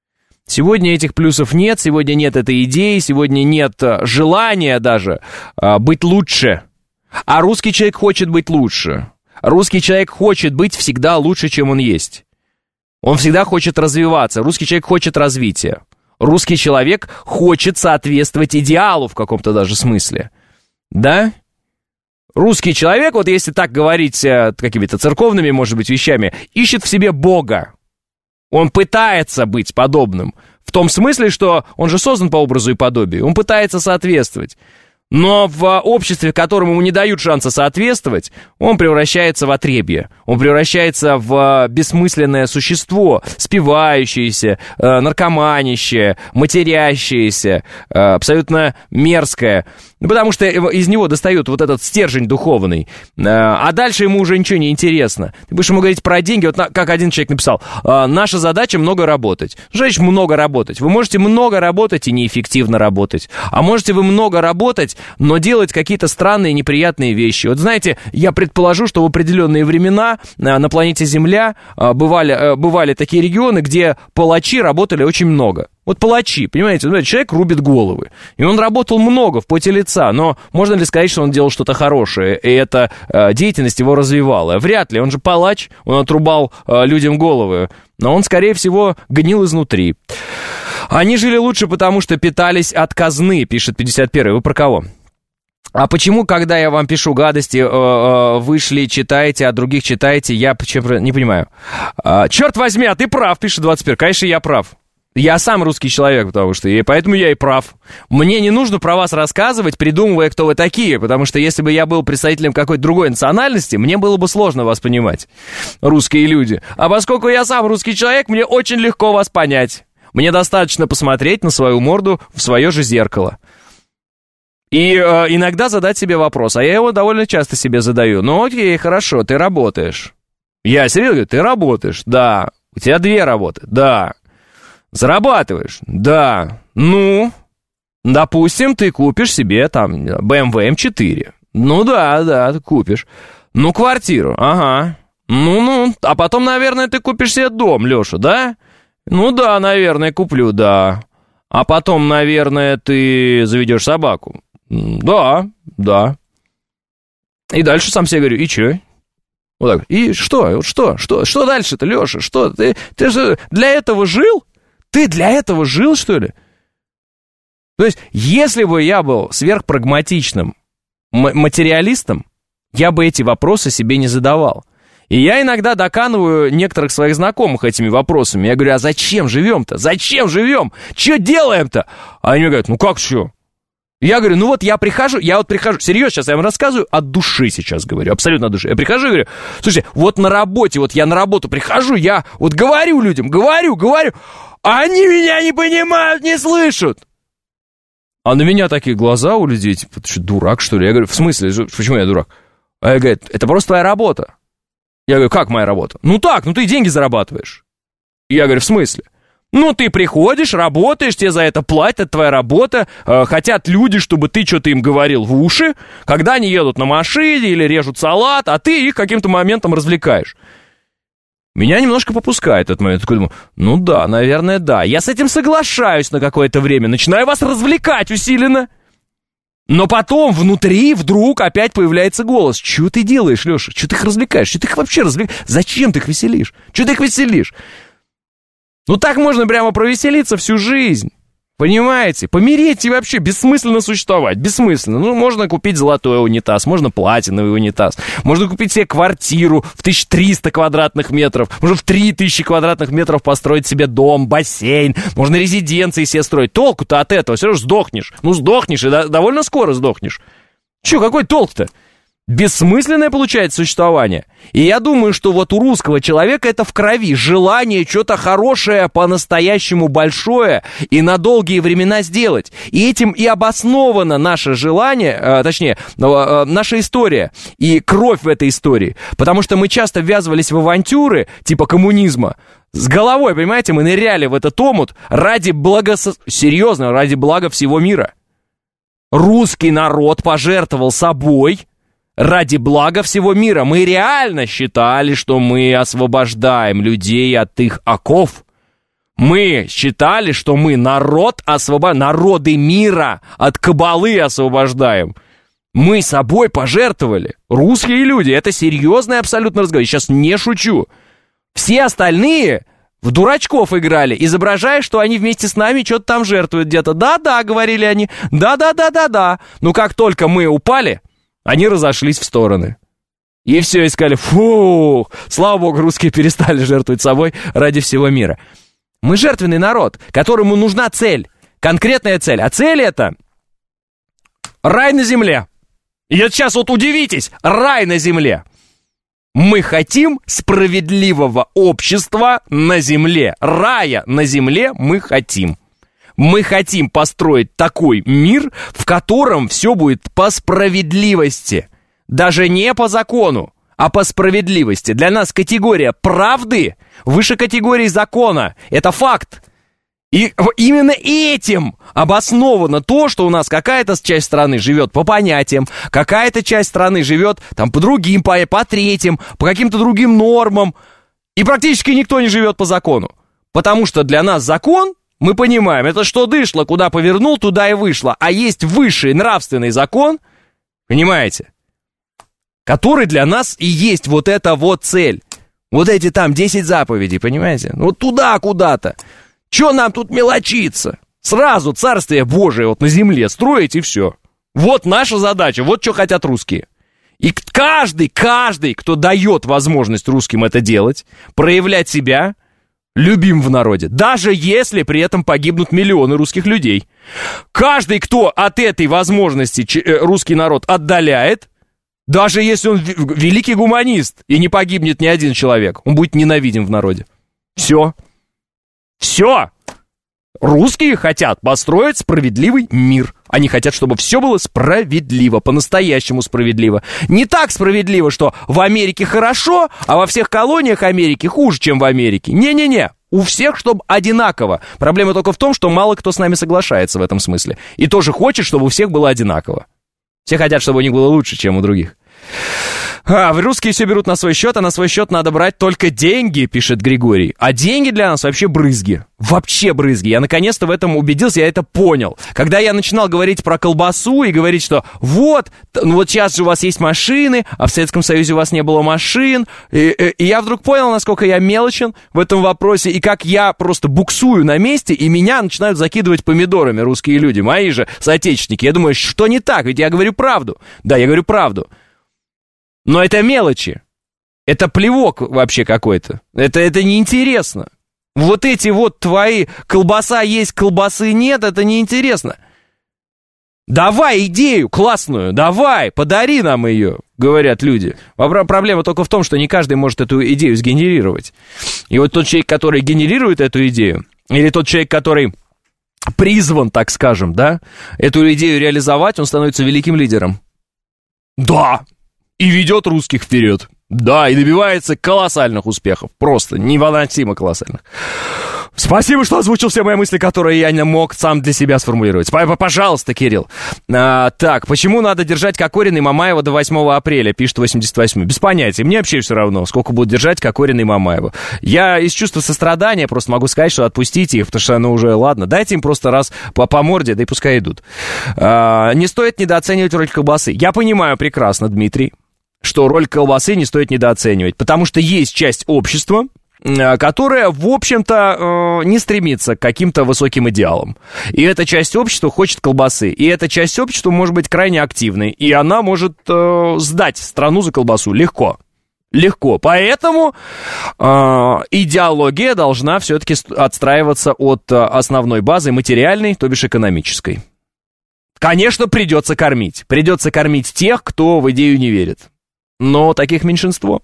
Сегодня этих плюсов нет, сегодня нет этой идеи, сегодня нет желания даже а, быть лучше. А русский человек хочет быть лучше. Русский человек хочет быть всегда лучше, чем он есть. Он всегда хочет развиваться. Русский человек хочет развития. Русский человек хочет соответствовать идеалу в каком-то даже смысле. Да? Русский человек, вот если так говорить какими-то церковными, может быть, вещами, ищет в себе Бога. Он пытается быть подобным. В том смысле, что он же создан по образу и подобию. Он пытается соответствовать. Но в обществе, которому ему не дают шанса соответствовать, он превращается в отребье. Он превращается в бессмысленное существо, спивающееся, наркоманящее, матерящееся, абсолютно мерзкое. Потому что из него достают вот этот стержень духовный. А дальше ему уже ничего не интересно. Ты будешь ему говорить про деньги. Вот как один человек написал: наша задача много работать. Что значит много работать? Вы можете много работать и неэффективно работать. А можете вы много работать, но делать какие-то странные неприятные вещи. Вот знаете, я предположу, что в определенные времена на планете Земля бывали, бывали такие регионы, где палачи работали очень много. Вот палачи, понимаете, человек рубит головы. И он работал много в поте лица, но можно ли сказать, что он делал что-то хорошее, и эта э, деятельность его развивала? Вряд ли, он же палач, он отрубал э, людям головы, но он, скорее всего, гнил изнутри. Они жили лучше, потому что питались от казны, пишет пятьдесят первый. Вы про кого? А почему, когда я вам пишу гадости, э, э, вы шли, читаете, а других читаете, я не понимаю. Э, черт возьми, а ты прав, пишет двадцать первый. Конечно, я прав. Я сам русский человек, потому что, и поэтому я и прав. Мне не нужно про вас рассказывать, придумывая, кто вы такие, потому что если бы я был представителем какой-то другой национальности, мне было бы сложно вас понимать, русские люди. А поскольку я сам русский человек, мне очень легко вас понять. Мне достаточно посмотреть на свою морду в свое же зеркало. И э, иногда задать себе вопрос, а я его довольно часто себе задаю. Ну окей, хорошо, ты работаешь. Я серьезно говорю, ты работаешь, да. У тебя две работы, да. Зарабатываешь? Да. Ну, допустим, ты купишь себе там бэ эм вэ эм четыре. Ну да, да, ты купишь. Ну, квартиру, ага. Ну-ну, а потом, наверное, ты купишь себе дом, Леша, да? Ну да, наверное, куплю, да. А потом, наверное, ты заведешь собаку. Да, да. И дальше сам себе говорю, и чё? Вот так. И что? Что? Что? Что дальше-то, Леша? Что? Ты, ты же для этого жил? Ты для этого жил, что ли? То есть, если бы я был сверхпрагматичным м- материалистом, я бы эти вопросы себе не задавал. И я иногда доканываю некоторых своих знакомых этими вопросами. Я говорю, а зачем живем-то? Зачем живем? Что делаем-то? А они мне говорят, ну как что? Я говорю, ну вот я прихожу, я вот прихожу, серьезно, сейчас я вам рассказываю, от души сейчас говорю, абсолютно от души. Я прихожу и говорю, слушайте, вот на работе, вот я на работу прихожу, я вот говорю людям, говорю, говорю, а они меня не понимают, не слышат. А на меня такие глаза у людей, типа, ты что, дурак, что ли? Я говорю, в смысле, почему я дурак? А я говорю, это просто твоя работа. Я говорю, как моя работа? Ну так, ну ты деньги зарабатываешь. Я говорю, в смысле? Ну, ты приходишь, работаешь, тебе за это платят, это твоя работа. Э, хотят люди, чтобы ты что-то им говорил в уши, когда они едут на машине или режут салат, а ты их каким-то моментом развлекаешь. Меня немножко попускает этот момент. Я такой думаю, ну да, наверное, да. Я с этим соглашаюсь на какое-то время, начинаю вас развлекать усиленно. Но потом внутри вдруг опять появляется голос. Чего ты делаешь, Леша? Чего ты их развлекаешь? Чего ты их вообще развлекаешь? Зачем ты их веселишь? Чего ты их веселишь? Ну так можно прямо провеселиться всю жизнь. Понимаете? Помереть и вообще бессмысленно существовать. Бессмысленно. Ну, можно купить золотой унитаз, можно платиновый унитаз. Можно купить себе квартиру в тысячу триста квадратных метров. Можно в три тысячи квадратных метров построить себе дом, бассейн. Можно резиденции себе строить. Толку-то от этого? Все равно сдохнешь. Ну, сдохнешь и до- довольно скоро сдохнешь. Че, какой толк-то? Бессмысленное получается существование. И я думаю, что вот у русского человека это в крови. Желание что-то хорошее, по-настоящему большое и на долгие времена сделать. И этим и обосновано наше желание, э, точнее, э, наша история и кровь в этой истории. Потому что мы часто ввязывались в авантюры типа коммунизма. С головой, понимаете, мы ныряли в этот омут ради блага... Серьезно, ради блага всего мира. Русский народ пожертвовал собой... Ради блага всего мира. Мы реально считали, что мы освобождаем людей от их оков. Мы считали, что мы народ освобождаем, народы мира от кабалы освобождаем. Мы собой пожертвовали. Русские люди, это серьезный абсолютно разговор. Я сейчас не шучу. Все остальные в дурачков играли, изображая, что они вместе с нами что-то там жертвуют где-то. Да-да, говорили они, да-да-да-да-да. Но как только мы упали... Они разошлись в стороны. И все, искали, фух, слава богу, русские перестали жертвовать собой ради всего мира. Мы жертвенный народ, которому нужна цель, конкретная цель. А цель это рай на земле. И вот сейчас вот удивитесь, рай на земле. Мы хотим справедливого общества на земле. Рая на земле мы хотим. Мы хотим построить такой мир, в котором все будет по справедливости. Даже не по закону, а по справедливости. Для нас категория правды выше категории закона. Это факт. И именно этим обосновано то, что у нас какая-то часть страны живет по понятиям, какая-то часть страны живет там по другим, по, по третьим, по каким-то другим нормам. И практически никто не живет по закону. Потому что для нас закон... Мы понимаем, это что дышло, куда повернул, туда и вышло. А есть высший нравственный закон, понимаете, который для нас и есть вот эта вот цель. Вот эти там десять заповедей, понимаете? Вот туда куда-то. Че нам тут мелочиться? Сразу Царствие Божие вот на земле строить и все. Вот наша задача, вот что хотят русские. И каждый, каждый, кто дает возможность русским это делать, проявлять себя... любим в народе, даже если при этом погибнут миллионы русских людей. Каждый, кто от этой возможности русский народ отдаляет, даже если он великий гуманист и не погибнет ни один человек, он будет ненавидим в народе. Все. Все. Русские хотят построить справедливый мир. Они хотят, чтобы все было справедливо, по-настоящему справедливо. Не так справедливо, что в Америке хорошо, а во всех колониях Америки хуже, чем в Америке. Не-не-не, у всех, чтобы одинаково. Проблема только в том, что мало кто с нами соглашается в этом смысле. И тоже хочет, чтобы у всех было одинаково. Все хотят, чтобы у них было лучше, чем у других. А, русские все берут на свой счет, а на свой счет надо брать только деньги, пишет Григорий. А деньги для нас вообще брызги. Вообще брызги. Я наконец-то в этом убедился, я это понял. Когда я начинал говорить про колбасу и говорить, что вот, ну вот сейчас же у вас есть машины, а в Советском Союзе у вас не было машин. И, и, и я вдруг понял, насколько я мелочен в этом вопросе, и как я просто буксую на месте, и меня начинают закидывать помидорами русские люди, мои же соотечественники. Я думаю, что не так, ведь я говорю правду. Да, я говорю правду. Но это мелочи. Это плевок вообще какой-то. Это, это неинтересно. Вот эти вот твои колбаса есть, колбасы нет, это неинтересно. Давай идею классную, давай, подари нам ее, говорят люди. Проблема только в том, что не каждый может эту идею сгенерировать. И вот тот человек, который генерирует эту идею, или тот человек, который призван, так скажем, да, эту идею реализовать, он становится великим лидером. Да. И ведет русских вперед. Да, и добивается колоссальных успехов. Просто невыносимо колоссальных. Спасибо, что озвучил все мои мысли, которые я не мог сам для себя сформулировать. Пожалуйста, Кирилл. А, так, почему надо держать Кокорина и Мамаева до восьмого апреля, пишет восемьдесят восемь. Без понятия. Мне вообще все равно, сколько будут держать Кокорина и Мамаева. Я из чувства сострадания просто могу сказать, что отпустите их, потому что, ну, уже, ладно, дайте им просто раз по, по морде, да и пускай идут. А, не стоит недооценивать роль колбасы. Я понимаю прекрасно, Дмитрий, что роль колбасы не стоит недооценивать, потому что есть часть общества, которая, в общем-то, не стремится к каким-то высоким идеалам. И эта часть общества хочет колбасы. И эта часть общества может быть крайне активной. И она может сдать страну за колбасу легко. Легко. Поэтому э, идеология должна все-таки отстраиваться от основной базы материальной, то бишь экономической. Конечно, придется кормить. Придется кормить тех, кто в идею не верит. Но таких меньшинство.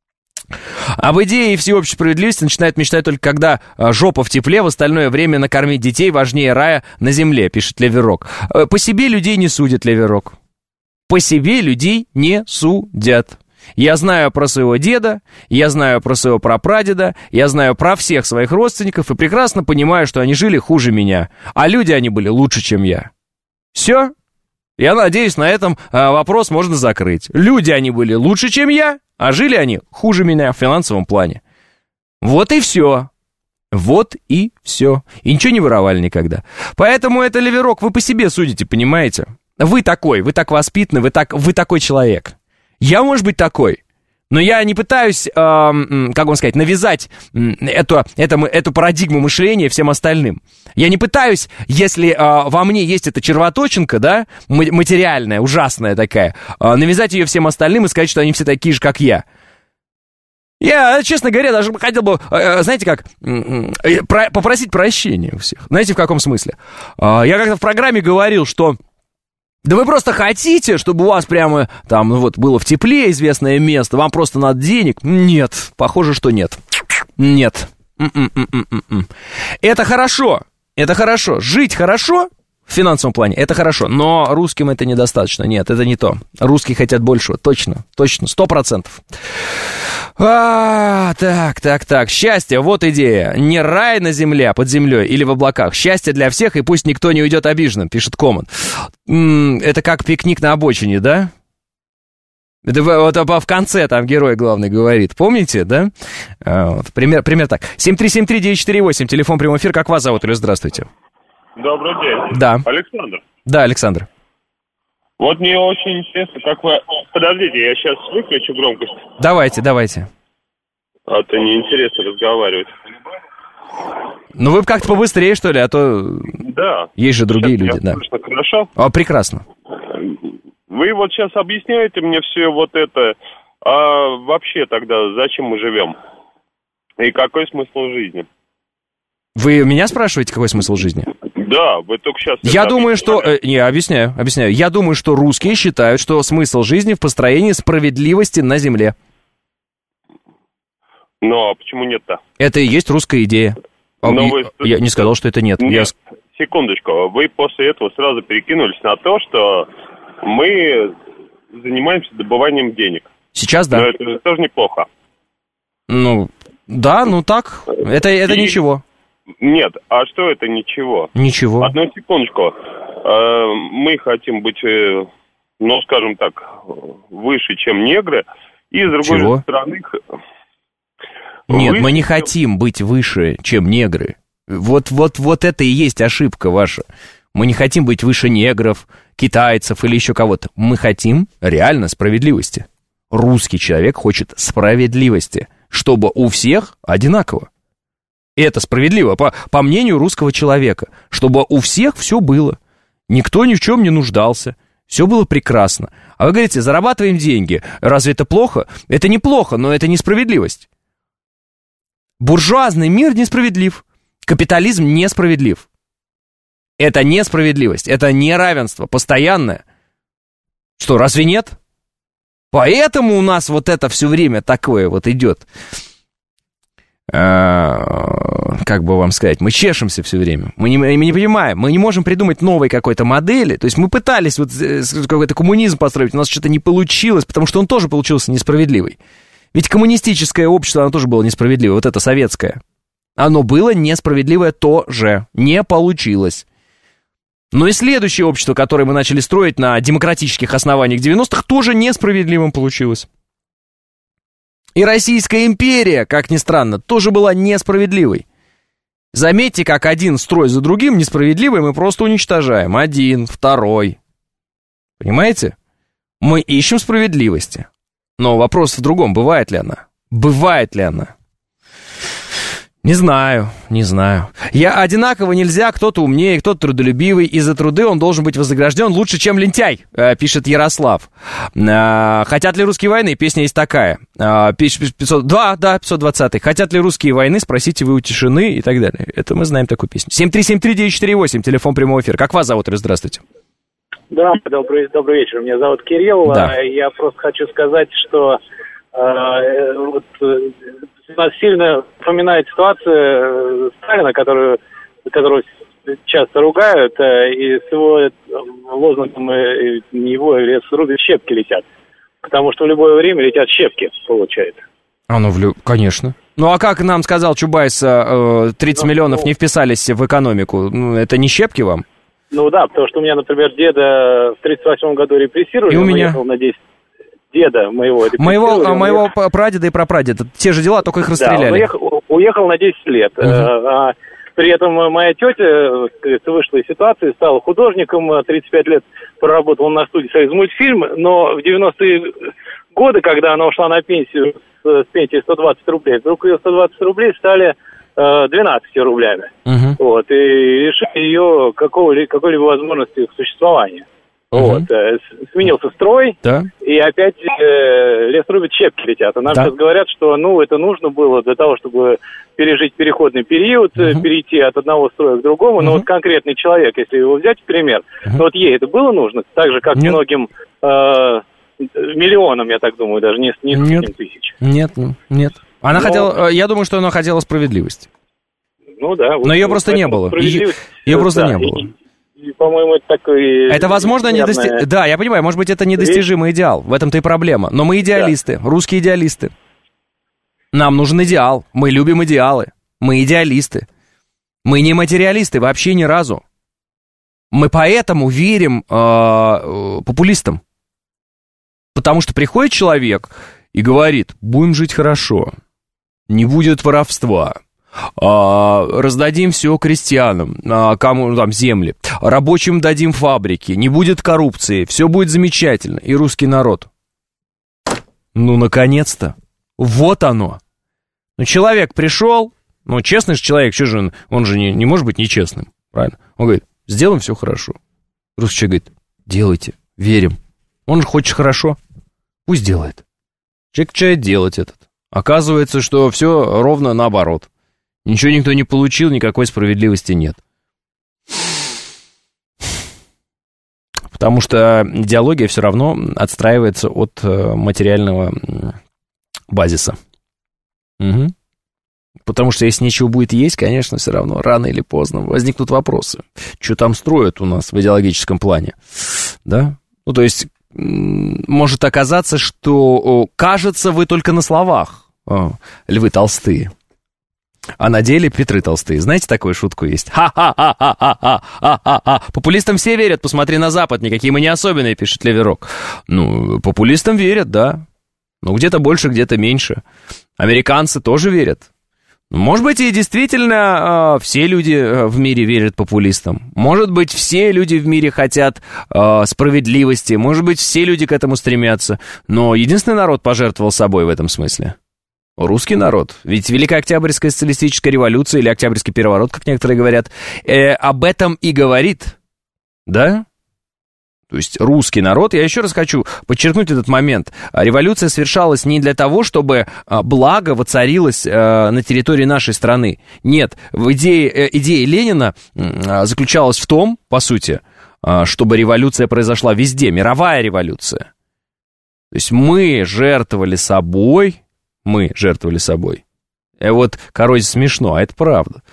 Об идее всеобщей справедливости начинает мечтать только когда жопа в тепле, в остальное время накормить детей важнее рая на земле, пишет Леверок. По себе людей не судят, Леверок. По себе людей не судят. Я знаю про своего деда, я знаю про своего прапрадеда, я знаю про всех своих родственников и прекрасно понимаю, что они жили хуже меня, а люди они были лучше, чем я. Все. Я надеюсь, на этом вопрос можно закрыть. Люди они были лучше, чем я, а жили они хуже меня в финансовом плане. Вот и все. Вот и все. И ничего не воровали никогда. Поэтому это, Леверок, вы по себе судите, понимаете? Вы такой, вы так воспитаны, вы, так, вы такой человек. Я, может быть, такой. Но я не пытаюсь, э, как вам сказать, навязать эту, эту, эту парадигму мышления всем остальным. Я не пытаюсь, если э, во мне есть эта червоточинка, да, материальная, ужасная такая, э, навязать ее всем остальным и сказать, что они все такие же, как я. Я, честно говоря, даже хотел бы, э, знаете как, э, про, попросить прощения у всех. Знаете, в каком смысле? Э, я как-то в программе говорил, что... Да вы просто хотите, чтобы у вас прямо там вот было в тепле известное место, вам просто надо денег? Нет, похоже, что нет. Нет. М-м-м-м-м. Это хорошо, это хорошо. Жить хорошо в финансовом плане, это хорошо, но русским это недостаточно. Нет, это не то. Русские хотят большего, точно, точно, сто процентов. А, так, так, так, счастье, вот идея. Не рай на земле, а под землей или в облаках. Счастье для всех, и пусть никто не уйдет обиженным, пишет Коман. Это как пикник на обочине, да? Это вот в конце там герой главный говорит. Помните, да? Вот, пример, пример так. семь три семь три девять четыре восемь, телефон прямой эфир. Как вас зовут? Или здравствуйте. Добрый день. Да. Александр. Да, Александр. Вот мне очень интересно, как вы... Подождите, я сейчас выключу громкость. Давайте, давайте. А то неинтересно разговаривать. Ну вы как-то побыстрее, что ли, а то... Да. Есть же другие сейчас люди, да. Слышно хорошо? А, прекрасно. Вы вот сейчас объясняете мне все вот это, а вообще тогда зачем мы живем? И какой смысл жизни? Вы меня спрашиваете, какой смысл жизни? Да, вы только сейчас... Я думаю, что... Э, не, объясняю, объясняю. Я думаю, что русские считают, что смысл жизни в построении справедливости на земле. Ну, а почему нет-то? Это и есть русская идея. Но вы... Я не сказал, что это нет. Нет, Я... секундочку. Вы после этого сразу перекинулись на то, что мы занимаемся добыванием денег. Сейчас, да. Но это тоже неплохо. Ну, да, ну так. Это, это и... ничего. Нет, а что это ничего? Ничего. Одну секундочку. Мы хотим быть, ну, скажем так, выше, чем негры, и с другой Чего? стороны... Нет, выше, мы не хотим быть выше, чем негры. Вот, вот, вот это и есть ошибка ваша. Мы не хотим быть выше негров, китайцев или еще кого-то. Мы хотим реально справедливости. Русский человек хочет справедливости, чтобы у всех одинаково. Это справедливо, по, по мнению русского человека, чтобы у всех все было. Никто ни в чем не нуждался. Все было прекрасно. А вы говорите, зарабатываем деньги. Разве это плохо? Это неплохо, но это несправедливость. Буржуазный мир несправедлив. Капитализм несправедлив. Это несправедливость, это неравенство постоянное. Что, разве нет? Поэтому у нас вот это все время такое вот идет. А, как бы вам сказать, мы чешемся все время. Мы не, мы не понимаем, мы не можем придумать новой какой-то модели. То есть мы пытались вот какой-то коммунизм построить, у нас что-то не получилось, потому что он тоже получился несправедливый. Ведь коммунистическое общество, оно тоже было несправедливое, вот это советское. Оно было несправедливое тоже. Не получилось. Но и следующее общество, которое мы начали строить на демократических основаниях девяностых, тоже несправедливым получилось. И Российская империя, как ни странно, тоже была несправедливой. Заметьте, как один строй за другим несправедливый мы просто уничтожаем. Один, второй. Понимаете? Мы ищем справедливости. Но вопрос в другом, бывает ли она? Бывает ли она? Не знаю, не знаю. Я одинаково нельзя, кто-то умнее, кто-то трудолюбивый, и за труды он должен быть вознагражден лучше, чем лентяй, пишет Ярослав. Хотят ли русские войны? Песня есть такая. пятьсот, да, да, пятьсот двадцатый. Хотят ли русские войны? Спросите вы у тишины и так далее. Это мы знаем такую песню. семь три семь три девять четыре восемь, телефон прямого эфира. Как вас зовут? Здравствуйте. Да, добрый, добрый вечер. Меня зовут Кирилл. Да. Я просто хочу сказать, что э, вот, у нас сильно напоминает ситуация Сталина, которую, которую часто ругают, и с его лозунгом его лесорубят щепки летят. Потому что в любое время летят щепки, получается. А ну, в лю... конечно. Ну, а как нам сказал Чубайс, тридцать ну, миллионов ну... не вписались в экономику? Ну, это не щепки вам? Ну да, потому что у меня, например, деда в тридцать восьмом году репрессировали. И у меня? Уехал на десять Деда моего Моего, моего уехал... прадеда и прапрадеда. Те же дела, только их расстреляли. Да, он уехал, уехал на десять лет. Угу. А, при этом моя тетя вышла из ситуации, стала художником, тридцать пять лет проработала на студии «Союз мультфильм», но в девяностые годы, когда она ушла на пенсию с, с пенсией сто двадцать рублей, вдруг ее сто двадцать рублей стали двенадцатью рублями. Uh-huh. Вот, и лишили ее какого-либо, какой-либо возможности к существованию. Uh-huh. Вот, сменился строй, да. И опять э, лес рубит, щепки летят. А нам да. сейчас говорят, что ну, это нужно было для того, чтобы пережить переходный период, uh-huh. перейти от одного строя к другому. Uh-huh. Но вот конкретный человек, если его взять в пример, uh-huh. то вот ей это было нужно, так же, как Нет. многим э, миллионам, я так думаю, даже не, не сотням тысяч. Нет, нет. Она Но... хотела, я думаю, что она хотела справедливости. Ну да. Вот, но ее просто не было. Ее, ее просто да, не было. И, и, по-моему, это такой... Это, возможно, недости... Да, я понимаю, может быть, это недостижимый идеал. В этом-то и проблема. Но мы идеалисты, да. Русские идеалисты. Нам нужен идеал. Мы любим идеалы. Мы идеалисты. Мы не материалисты вообще ни разу. Мы поэтому верим э, популистам. Потому что приходит человек и говорит, будем жить хорошо. Не будет воровства, а, раздадим все крестьянам, а, кому там земли, рабочим дадим фабрики, не будет коррупции, все будет замечательно. И русский народ. Ну, наконец-то. Вот оно. Ну, человек пришел, ну, честный же человек, что же он, он же не, не может быть нечестным, правильно? Он говорит, сделаем все хорошо. Русский человек говорит, делайте, верим. Он же хочет хорошо, пусть делает. Человек начинает делать этот. Оказывается, что все ровно наоборот. Ничего никто не получил, никакой справедливости нет. Потому что идеология все равно отстраивается от материального базиса. Угу. Потому что если ничего будет есть, конечно, все равно рано или поздно возникнут вопросы. Что там строят у нас в идеологическом плане? Да? Ну, то есть... Может оказаться, что, кажется, вы только на словах о, Львы Толстые, а на деле Петры Толстые. Знаете, такую шутку есть? Ха-ха-ха-ха-ха-ха-ха-ха. Популистам все верят, посмотри на Запад, никакие мы не особенные, пишет Леверок. Ну, популистам верят, да. Ну, где-то больше, где-то меньше. Американцы тоже верят. Может быть, и действительно э, все люди в мире верят популистам. Может быть, все люди в мире хотят э, справедливости. Может быть, все люди к этому стремятся. Но единственный народ пожертвовал собой в этом смысле. Русский народ. Ведь Великая Октябрьская социалистическая революция или Октябрьский переворот, как некоторые говорят, э, об этом и говорит. Да? То есть русский народ, я еще раз хочу подчеркнуть этот момент, революция совершалась не для того, чтобы благо воцарилось на территории нашей страны. Нет, в идее, идея Ленина заключалась в том, по сути, чтобы революция произошла везде, мировая революция. То есть мы жертвовали собой, мы жертвовали собой. Вот, короче, смешно, а это правда.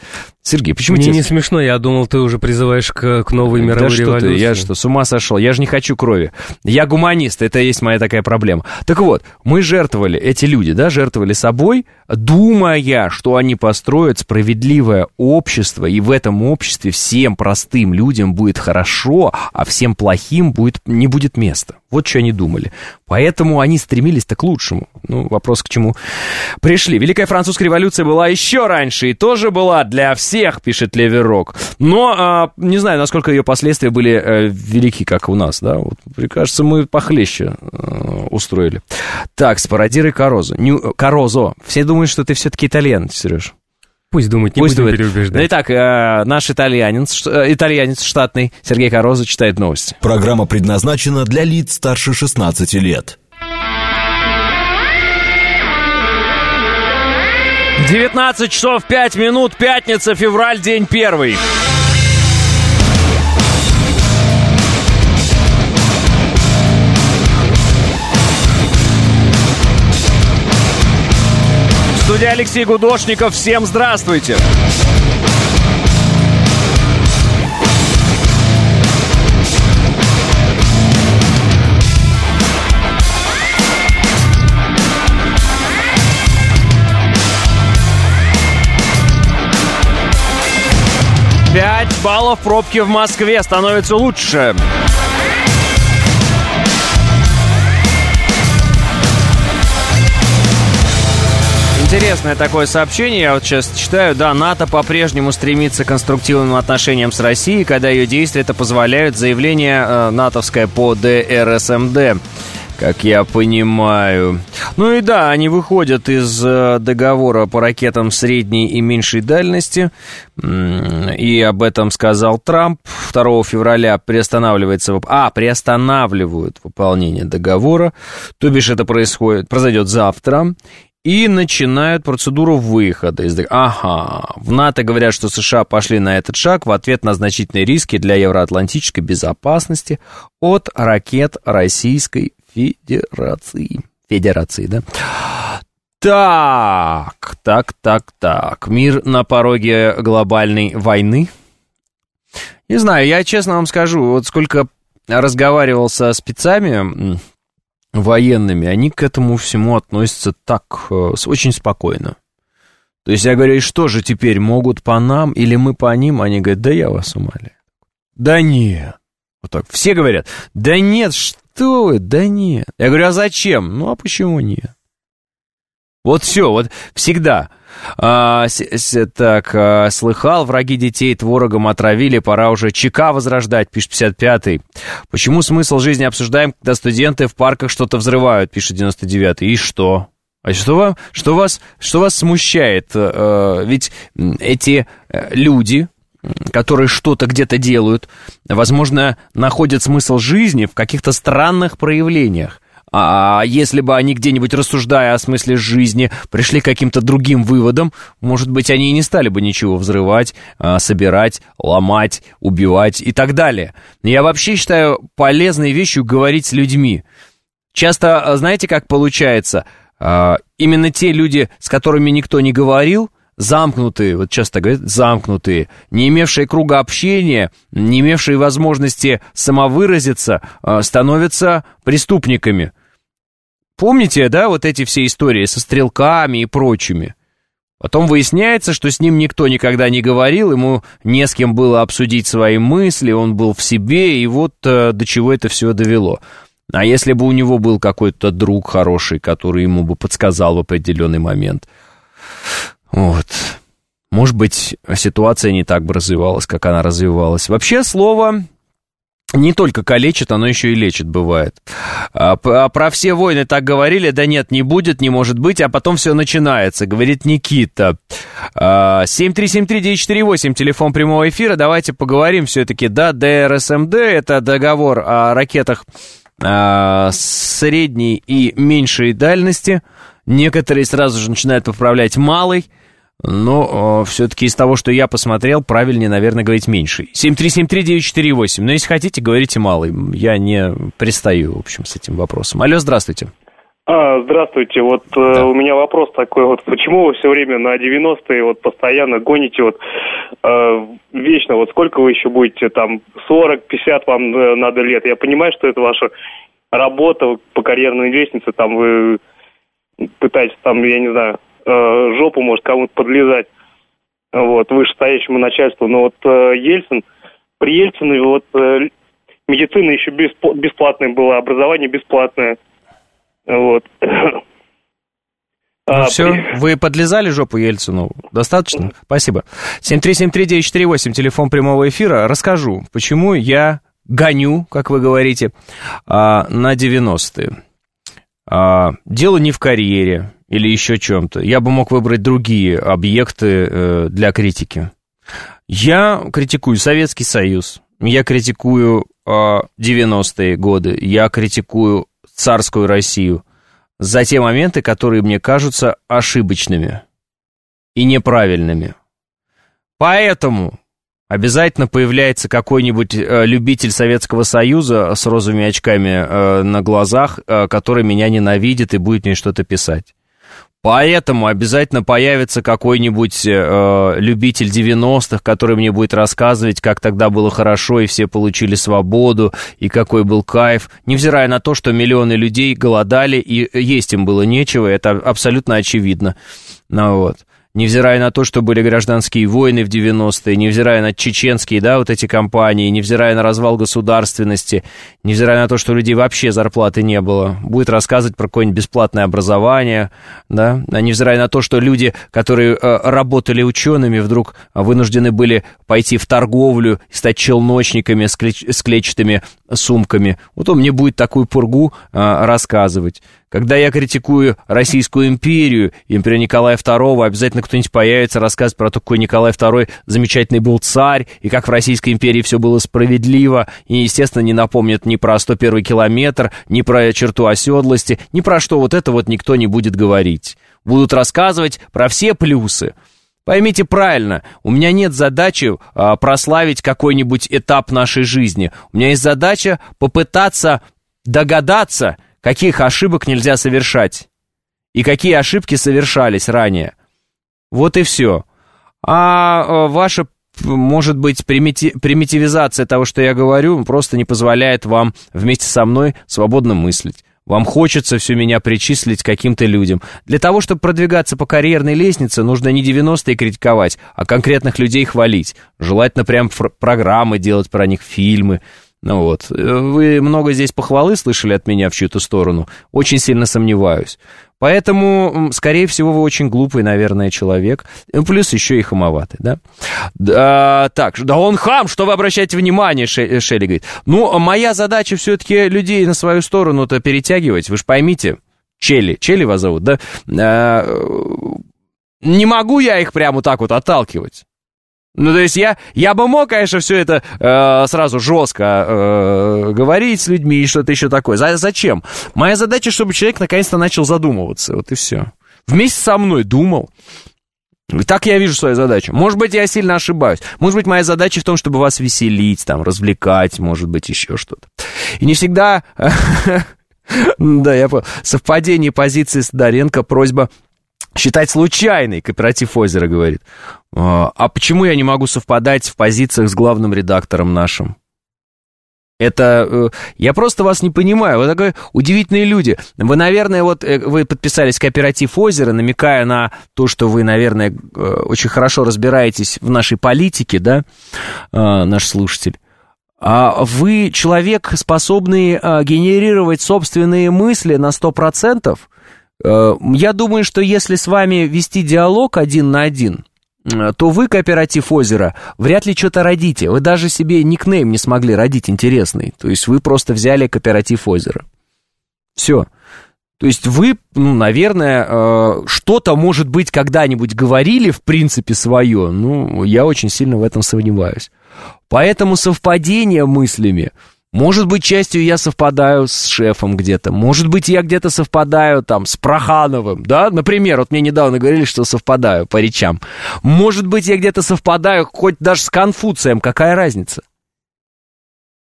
Сергей, почему Мне тебе... не смешно, я думал, ты уже призываешь к, к новой мировой да революции. Что ты, я что, с ума сошел? Я же не хочу крови. Я гуманист, это и есть моя такая проблема. Так вот, мы жертвовали, эти люди, да, жертвовали собой, думая, что они построят справедливое общество, и в этом обществе всем простым людям будет хорошо, а всем плохим будет, не будет места. Вот что они думали. Поэтому они стремились-то к лучшему. Ну, вопрос к чему пришли. Великая французская революция была еще раньше и тоже была для всех, пишет Леверок. Но а, не знаю, насколько ее последствия были а, велики, как у нас, да. Вот, мне кажется, мы похлеще а, устроили. Так, спародируй Карозо. Ню, Карозо. Все думают, что ты все-таки итальянец, Сереж. Пусть думают, не Пусть будем думает. переубеждать. Итак, э, наш итальянец, э, итальянец штатный Сергей Карозо читает новости. Программа предназначена для лиц старше шестнадцати лет. девятнадцать часов пять минут, пятница, февраль, день первый. Студия Алексей Гудошников. Всем здравствуйте. Пять баллов пробки в Москве становится лучше. Интересное такое сообщение, я вот сейчас читаю. Да, НАТО по-прежнему стремится к конструктивным отношениям с Россией, когда ее действия это позволяют. Заявление э, натовское по дэ эр эс эм дэ, как я понимаю. Ну и да, они выходят из э, договора по ракетам средней и меньшей дальности. И об этом сказал Трамп. второго февраля приостанавливается... А, приостанавливают выполнение договора. То бишь это происходит, произойдет завтра. И начинают процедуру выхода из договора. Ага, в НАТО говорят, что США пошли на этот шаг в ответ на значительные риски для евроатлантической безопасности от ракет Российской Федерации. Федерации, да? Так, так, так, так. Мир на пороге глобальной войны. Не знаю, я честно вам скажу, вот сколько разговаривал со спецами военными, они к этому всему относятся так, очень спокойно. То есть я говорю, и что же теперь, могут по нам или мы по ним? Они говорят, да я вас умоляю. Да нет. Вот так. Все говорят, да нет, что вы, да нет. Я говорю, а зачем? Ну, а почему нет? Вот все, вот всегда. А, с, с, так, а, слыхал, враги детей творогом отравили, пора уже ЧК возрождать, пишет пятьдесят пятый. Почему смысл жизни обсуждаем, когда студенты в парках что-то взрывают, пишет девяносто девятый. И что? А что, вам, что, вас, что вас смущает? А, ведь эти люди, которые что-то где-то делают, возможно, находят смысл жизни в каких-то странных проявлениях. А если бы они где-нибудь, рассуждая о смысле жизни, пришли к каким-то другим выводам, может быть, они и не стали бы ничего взрывать, собирать, ломать, убивать и так далее. Я вообще считаю полезной вещью говорить с людьми. Часто, знаете, как получается, именно те люди, с которыми никто не говорил, замкнутые, вот часто говорят, замкнутые, не имевшие круга общения, не имевшие возможности самовыразиться, становятся преступниками. Помните, да, вот эти все истории со стрелками и прочими? Потом выясняется, что с ним никто никогда не говорил, ему не с кем было обсудить свои мысли, он был в себе, и вот до чего это все довело. А если бы у него был какой-то друг хороший, который ему бы подсказал в определенный момент... Вот. Может быть, ситуация не так бы развивалась, как она развивалась. Вообще, слово не только калечит, оно еще и лечит, бывает. А, про все войны так говорили, да нет, не будет, не может быть, а потом все начинается, говорит Никита. семь три семь три девять четыре восемь, телефон прямого эфира, давайте поговорим все-таки. Да, дэ эр эс эм дэ, это договор о ракетах а, средней и меньшей дальности. Некоторые сразу же начинают поправлять малой, но э, все-таки из того, что я посмотрел, правильнее, наверное, говорить меньшей. семь три семь три девять четыре восемь. Но если хотите, говорите малой. Я не пристаю, в общем, с этим вопросом. Алло, здравствуйте. А, здравствуйте, вот Да. э, у меня вопрос такой, вот почему вы все время на девяностые вот постоянно гоните вот э, вечно, вот сколько вы еще будете, там, сорок пятьдесят вам э, надо лет, я понимаю, что это ваша работа по карьерной лестнице, там вы пытаетесь, там, я не знаю, э, жопу, может, кому-то подлизать, вот, вышестоящему начальству, но вот э, Ельцин, при Ельцине вот э, медицина еще бесп- бесплатная была, образование бесплатное. Вот. Ну А, все, при- вы подлизали жопу Ельцину? Достаточно? Спасибо. семь три семь три девять четыре восемь, телефон прямого эфира. Расскажу, почему я гоню, как вы говорите, а, на девяностые. А, дело не в карьере или еще чем-то. Я бы мог выбрать другие объекты э, для критики. Я критикую Советский Союз, я критикую э, девяностые годы, я критикую царскую Россию за те моменты, которые мне кажутся ошибочными и неправильными. Поэтому обязательно появляется какой-нибудь э, любитель Советского Союза с розовыми очками э, на глазах, э, который меня ненавидит и будет мне что-то писать. Поэтому обязательно появится какой-нибудь э, любитель девяностых, который мне будет рассказывать, как тогда было хорошо, и все получили свободу, и какой был кайф, невзирая на то, что миллионы людей голодали, и есть им было нечего, это абсолютно очевидно. Ну, вот. Невзирая на то, что были гражданские войны в девяностые, невзирая на чеченские, да, вот эти кампании, невзирая на развал государственности, невзирая на то, что у людей вообще зарплаты не было, будет рассказывать про какое-нибудь бесплатное образование, да, невзирая на то, что люди, которые э, работали учеными, вдруг вынуждены были пойти в торговлю и стать челночниками с, клеч- с клетчатыми сумками. Вот он мне будет такую пургу э, рассказывать. Когда я критикую Российскую империю, империю Николая второго, обязательно кто-нибудь появится рассказывать про то, какой Николай второй замечательный был царь, и как в Российской империи все было справедливо, и, естественно, не напомнят ни про сто первый километр, ни про черту оседлости, ни про что вот это вот никто не будет говорить. Будут рассказывать про все плюсы. Поймите правильно, у меня нет задачи а, прославить какой-нибудь этап нашей жизни. У меня есть задача попытаться догадаться, каких ошибок нельзя совершать и какие ошибки совершались ранее. Вот и все. А ваша, может быть, примити... примитивизация того, что я говорю, просто не позволяет вам вместе со мной свободно мыслить. Вам хочется все меня причислить к каким-то людям. Для того, чтобы продвигаться по карьерной лестнице, нужно не девяностые критиковать, а конкретных людей хвалить. Желательно прям программы делать про них, фильмы. Ну вот, вы много здесь похвалы слышали от меня в чью-то сторону, очень сильно сомневаюсь. Поэтому, скорее всего, вы очень глупый, наверное, человек, плюс еще и хамоватый, да? да так, да он хам, что вы обращаете внимание, Шелли говорит. Ну, моя задача все-таки людей на свою сторону-то перетягивать, вы же поймите, Челли, Челли вас зовут, да? А, не могу я их прямо так вот отталкивать. Ну, то есть я, я бы мог, конечно, все это э, сразу жестко э, говорить с людьми и что-то еще такое. За, зачем? Моя задача, чтобы человек наконец-то начал задумываться. Вот и все. Вместе со мной думал. Так я вижу свою задачу. Может быть, я сильно ошибаюсь. Может быть, моя задача в том, чтобы вас веселить, там, развлекать, может быть, еще что-то. И не всегда... Да, я понял. Совпадение позиции Сидоренко, просьба... считать случайный, кооператив «Озеро» говорит. А почему я не могу совпадать в позициях с главным редактором нашим? Это... Я просто вас не понимаю. Вы такие удивительные люди. Вы, наверное, вот вы подписались в кооператив «Озеро», намекая на то, что вы, наверное, очень хорошо разбираетесь в нашей политике, да, наш слушатель. А вы человек, способный генерировать собственные мысли на сто процентов? Я думаю, что если с вами вести диалог один на один, то вы, кооператив «Озеро», вряд ли что-то родите. Вы даже себе никнейм не смогли родить интересный. То есть вы просто взяли кооператив «Озеро». Все. То есть вы, ну, наверное, что-то, может быть, когда-нибудь говорили, в принципе, свое. Ну, я очень сильно в этом сомневаюсь. Поэтому совпадение мыслями... Может быть, частью я совпадаю с шефом где-то. Может быть, я где-то совпадаю там с Прохановым, да? Например, вот мне недавно говорили, что совпадаю по речам. Может быть, я где-то совпадаю хоть даже с Конфуцием. Какая разница?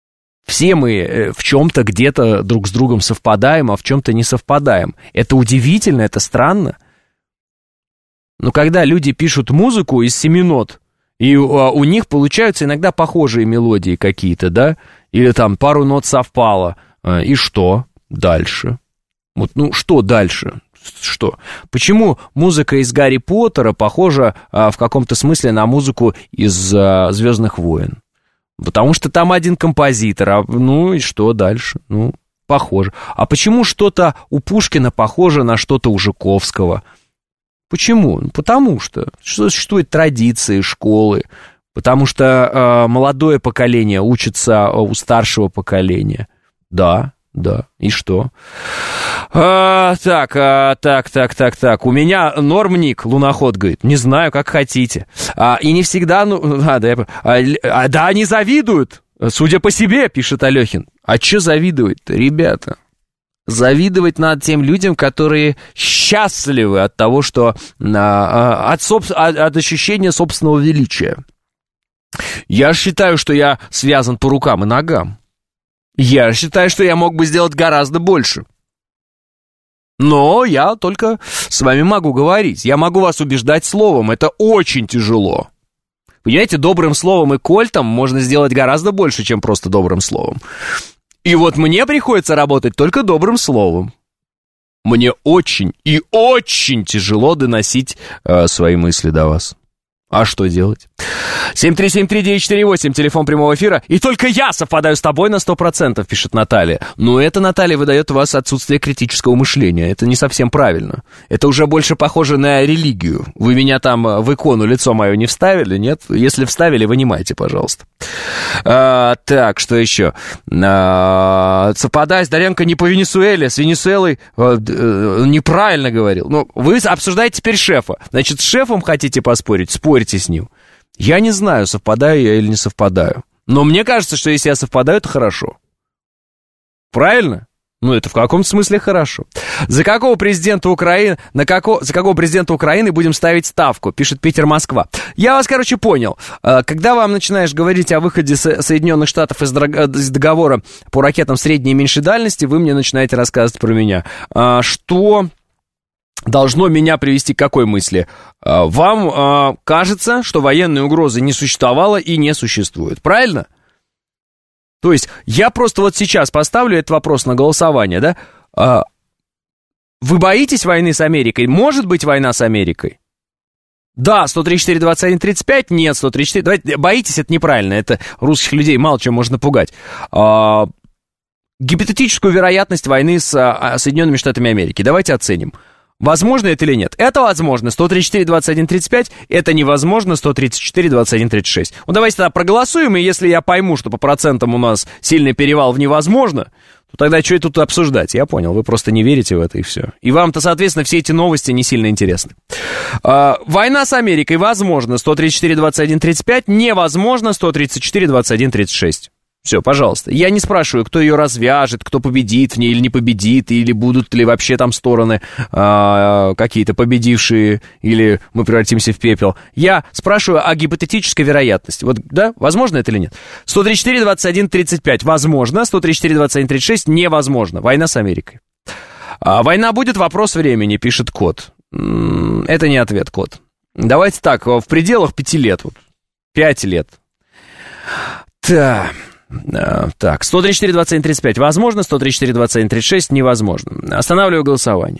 Все мы в чем-то где-то друг с другом совпадаем, а в чем-то не совпадаем. Это удивительно, это странно. Но когда люди пишут музыку из семи нот, и у, у них получаются иногда похожие мелодии какие-то, да, или там пару нот совпало, и что дальше? Вот, ну, что дальше? Что? Почему музыка из Гарри Поттера похожа а, в каком-то смысле на музыку из а, «Звездных войн»? Потому что там один композитор, а, ну и что дальше? Ну, похоже. А почему что-то у Пушкина похоже на что-то у Жуковского? Почему? Потому что существуют традиции, школы, потому что э, молодое поколение учится у старшего поколения. Да, да, и что? А, так, а, так, так, так, так, у меня нормник, луноход, говорит, не знаю, как хотите. А, и не всегда, ну, а, да, а, а, да, они завидуют, судя по себе, пишет Алехин. А что завидовать-то, ребята? Завидовать надо тем людям, которые счастливы от того, что а, от, соб, от, от ощущения собственного величия. Я считаю, что я связан по рукам и ногам. Я считаю, что я мог бы сделать гораздо больше. Но я только с вами могу говорить. Я могу вас убеждать словом. Это очень тяжело. Понимаете, добрым словом и кольтом можно сделать гораздо больше, чем просто добрым словом. И вот мне приходится работать только добрым словом. Мне очень и очень тяжело доносить э, свои мысли до вас. А что делать? семь три семь три девять четыре восемь, телефон прямого эфира. И только я совпадаю с тобой на сто процентов, пишет Наталья. Но это, Наталья, выдает у вас отсутствие критического мышления. Это не совсем правильно. Это уже больше похоже на религию. Вы меня там в икону лицо мое не вставили, нет? Если вставили, вынимайте, пожалуйста. А, так, что еще? А, совпадая с Даренко не по Венесуэле, с Венесуэлой а, а, неправильно говорил. Ну, вы обсуждаете теперь шефа. Значит, с шефом хотите поспорить? Спорите с ним. Я не знаю, совпадаю я или не совпадаю. Но мне кажется, что если я совпадаю, это хорошо. Правильно? Ну, это в каком-то смысле хорошо. За какого президента Украины, на како, за какого президента Украины будем ставить ставку, пишет Питер, Москва. Я вас, короче, понял. Когда вам начинаешь говорить о выходе Соединенных Штатов из договора по ракетам средней и меньшей дальности, вы мне начинаете рассказывать про меня. Что должно меня привести к какой мысли? Вам кажется, что военной угрозы не существовало и не существует. Правильно? То есть я просто вот сейчас поставлю этот вопрос на голосование, да? А, вы боитесь войны с Америкой? Может быть война с Америкой? Да, сто тридцать четыре двадцать один тридцать пять, нет, сто тридцать четыре... Давайте, боитесь, это неправильно, это русских людей мало чем можно пугать. А, гипотетическую вероятность войны с а, Соединенными Штатами Америки давайте оценим. Возможно это или нет? Это возможно. сто тридцать четыре двадцать один тридцать пять. Это невозможно. сто тридцать четыре двадцать один тридцать шесть. Ну, давайте тогда проголосуем, и если я пойму, что по процентам у нас сильный перевал в невозможно, то тогда что это тут обсуждать? Я понял, вы просто не верите в это, и все. И вам-то, соответственно, все эти новости не сильно интересны. А, война с Америкой возможно. сто тридцать четыре двадцать один тридцать пять. Невозможно. сто тридцать четыре двадцать один тридцать шесть. Все, пожалуйста. Я не спрашиваю, кто ее развяжет, кто победит в ней или не победит, или будут ли вообще там стороны а, какие-то победившие, или мы превратимся в пепел. Я спрашиваю о гипотетической вероятности. Вот, да, возможно это или нет? сто тридцать четыре двадцать один тридцать пять. Возможно. сто тридцать четыре двадцать один тридцать шесть. Невозможно. Война с Америкой. А, война будет, вопрос времени, пишет Кот. М-м, это не ответ, Кот. Давайте так, в пределах пяти лет. Вот, пять лет. Так... Так, сто тридцать четыре двадцать один тридцать пять возможно, сто тридцать четыре двадцать один тридцать шесть невозможно. Останавливаю голосование.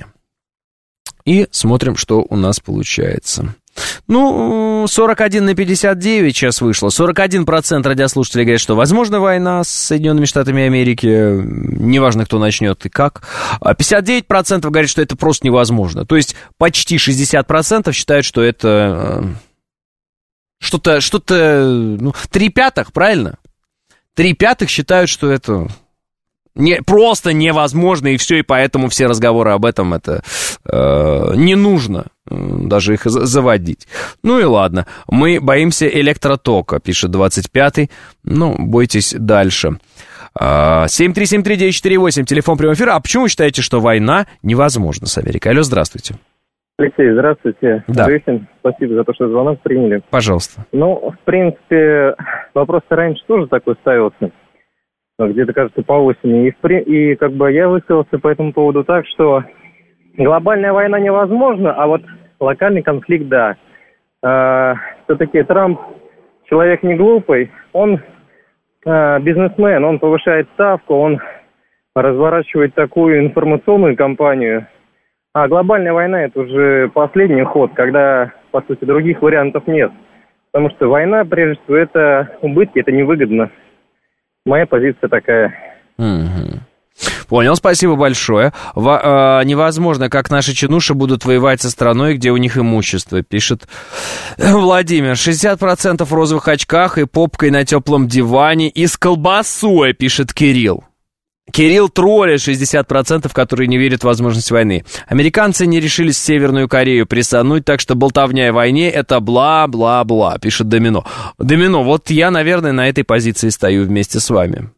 И смотрим, что у нас получается. Ну, сорок один на пятьдесят девять сейчас вышло. сорок один процент радиослушателей говорят, что возможна война с Соединенными Штатами Америки. Неважно, кто начнет и как. А пятьдесят девять процентов говорят, что это просто невозможно. То есть почти шестьдесят процентов считают, что это что-то, что-то, ну, три пятых, правильно? Три пятых считают, что это не, просто невозможно, и все, и поэтому все разговоры об этом это э, не нужно э, даже их заводить. Ну и ладно, мы боимся электротока, пишет двадцать пятый. Ну, бойтесь дальше. семь три семь три девять четыре восемь, телефон прямого эфира. А почему вы считаете, что война невозможна с Америкой? Алло, здравствуйте. Алексей, здравствуйте. Да. Алексей, спасибо за то, что звонок приняли. Пожалуйста. Ну, в принципе, вопрос раньше тоже такой ставился. где-то, кажется, по осени. И, в при... и как бы я высказался по этому поводу так, что глобальная война невозможна, а вот локальный конфликт, да. А, все-таки Трамп человек не глупый, он а, бизнесмен, он повышает ставку, он разворачивает такую информационную кампанию. А глобальная война – это уже последний ход, когда, по сути, других вариантов нет. Потому что война, прежде всего, это убытки, это невыгодно. Моя позиция такая. Угу. Понял, спасибо большое. Во, э, невозможно, как наши чинуши будут воевать со страной, где у них имущество, пишет Владимир. шестьдесят процентов в розовых очках и попкой на теплом диване и с колбасой, пишет Кирилл. Кирилл троллит шестьдесят процентов, которые не верят в возможность войны. Американцы не решились в Северную Корею присануть, так что болтовня о войне — это бла-бла-бла, пишет Домино. Домино, вот я, наверное, на этой позиции стою вместе с вами.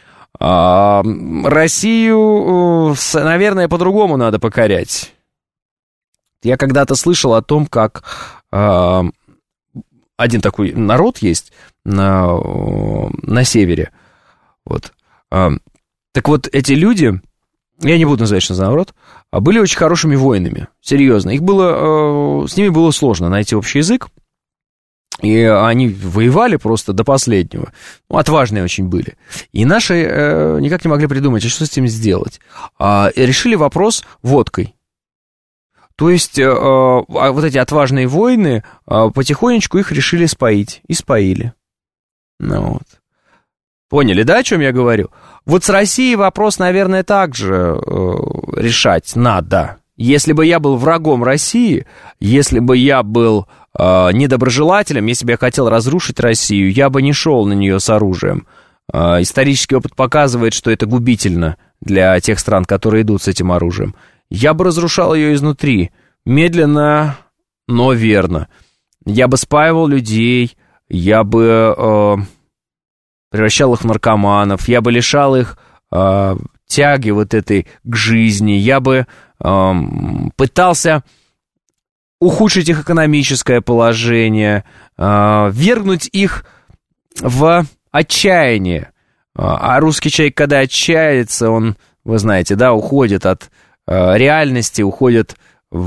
А, Россию, наверное, по-другому надо покорять. Я когда-то слышал о том, как а, один такой народ есть на, на севере. Вот. А, Так вот, эти люди, я не буду называть, что за народ, были очень хорошими воинами, серьезно. Их было, с ними было сложно найти общий язык, и они воевали просто до последнего. Ну, отважные очень были. И наши э, никак не могли придумать, а что с этим сделать. А, и решили вопрос водкой. То есть, э, вот эти отважные воины, э, потихонечку их решили споить. И споили. Ну, вот. Поняли, да, о чем я говорю? Вот с Россией вопрос, наверное, также э, решать надо. Если бы я был врагом России, если бы я был э, недоброжелателем, если бы я хотел разрушить Россию, я бы не шел на нее с оружием. Э, исторический опыт показывает, что это губительно для тех стран, которые идут с этим оружием. Я бы разрушал ее изнутри, медленно, но верно. Я бы спаивал людей, я бы... Э, превращал их в наркоманов, я бы лишал их э, тяги вот этой к жизни, я бы э, пытался ухудшить их экономическое положение, э, ввергнуть их в отчаяние. А русский человек, когда отчаяется, он, вы знаете, да, уходит от э, реальности, уходит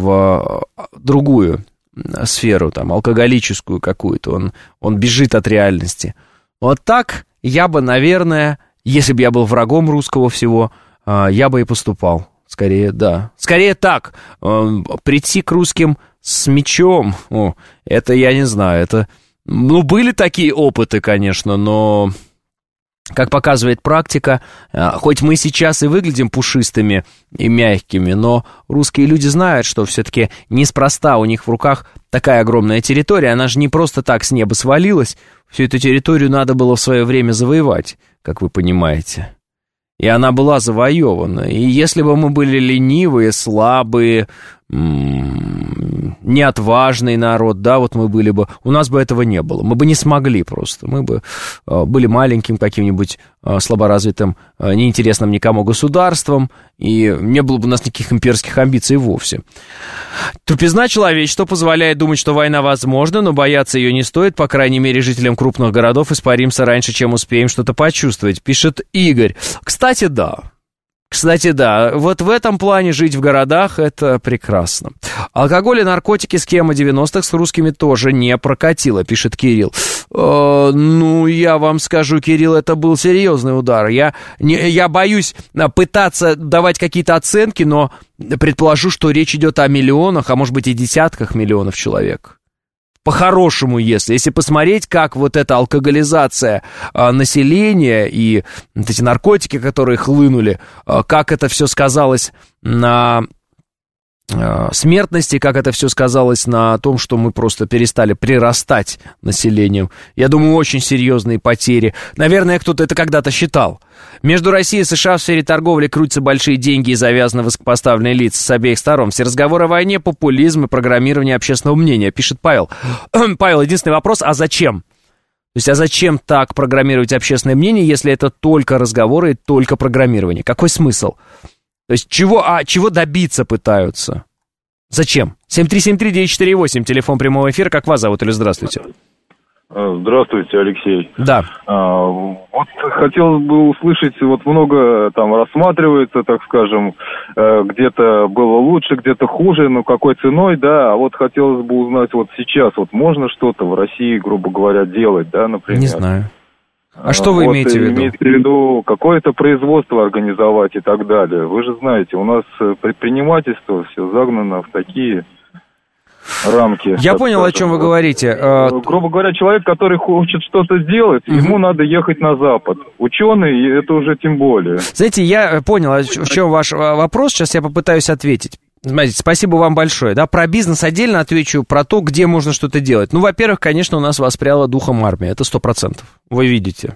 в другую сферу, там, алкоголическую какую-то, он, он бежит от реальности. Вот так я бы, наверное, если бы я был врагом русского всего, я бы и поступал. Скорее, да. Скорее так. Прийти к русским с мечом, о, это я не знаю, это... Ну, были такие опыты, конечно, но, как показывает практика, хоть мы сейчас и выглядим пушистыми и мягкими, но русские люди знают, что все-таки неспроста у них в руках такая огромная территория, она же не просто так с неба свалилась, всю эту территорию надо было в свое время завоевать, как вы понимаете. И она была завоевана. И если бы мы были ленивые, слабые, м- неотважный народ, да, вот мы были бы, у нас бы этого не было. Мы бы не смогли просто. Мы бы э, были маленьким каким-нибудь э, слаборазвитым, э, неинтересным никому государством, и не было бы у нас никаких имперских амбиций вовсе. Тупизна человечества позволяет думать, что война возможна, но бояться ее не стоит. По крайней мере, жителям крупных городов испаримся раньше, чем успеем что-то почувствовать, пишет Игорь. Кстати, да. Кстати, да, вот в этом плане жить в городах — это прекрасно. Алкоголь и наркотики, схема девяностых с русскими тоже не прокатила, пишет Кирилл. Э, ну, я вам скажу, Кирилл, это был серьезный удар. Я, не, я боюсь пытаться давать какие-то оценки, но предположу, что речь идет о миллионах, а может быть и десятках миллионов человек. По-хорошему, если, если посмотреть, как вот эта алкоголизация а, населения и вот эти наркотики, которые хлынули, а, как это все сказалось на а, смертности, как это все сказалось на том, что мы просто перестали прирастать населением. Я думаю, очень серьезные потери. Наверное, кто-то это когда-то считал. Между Россией и США в сфере торговли крутятся большие деньги и завязаны высокопоставленные лица с обеих сторон. Все разговоры о войне, популизм и программирование общественного мнения, пишет Павел. Павел, единственный вопрос, а зачем? То есть, а зачем так программировать общественное мнение, если это только разговоры и только программирование? Какой смысл? То есть, чего, а, чего добиться пытаются? Зачем? семь три семь три девять четыре восемь, телефон прямого эфира. Как вас зовут или здравствуйте? Здравствуйте, Алексей. Да. А, вот хотелось бы услышать, вот много там рассматривается, так скажем, где-то было лучше, где-то хуже, но какой ценой, да, а вот хотелось бы узнать вот сейчас, вот можно что-то в России, грубо говоря, делать, да, например? Не знаю. А что вы вот имеете в виду? Имеете в виду какое-то производство организовать и так далее. Вы же знаете, у нас предпринимательство все загнано в такие... рамки. Я понял, о чем вы говорите. Грубо говоря, человек, который хочет что-то сделать, угу. ему надо ехать на Запад. Ученый, это уже тем более. Знаете, я понял, в чем ваш вопрос. Сейчас я попытаюсь ответить. Смотрите, спасибо вам большое. Да, про бизнес отдельно отвечу, про то, где можно что-то делать. Ну, во-первых, конечно, у нас воспряла духом армия. Это сто процентов. Вы видите.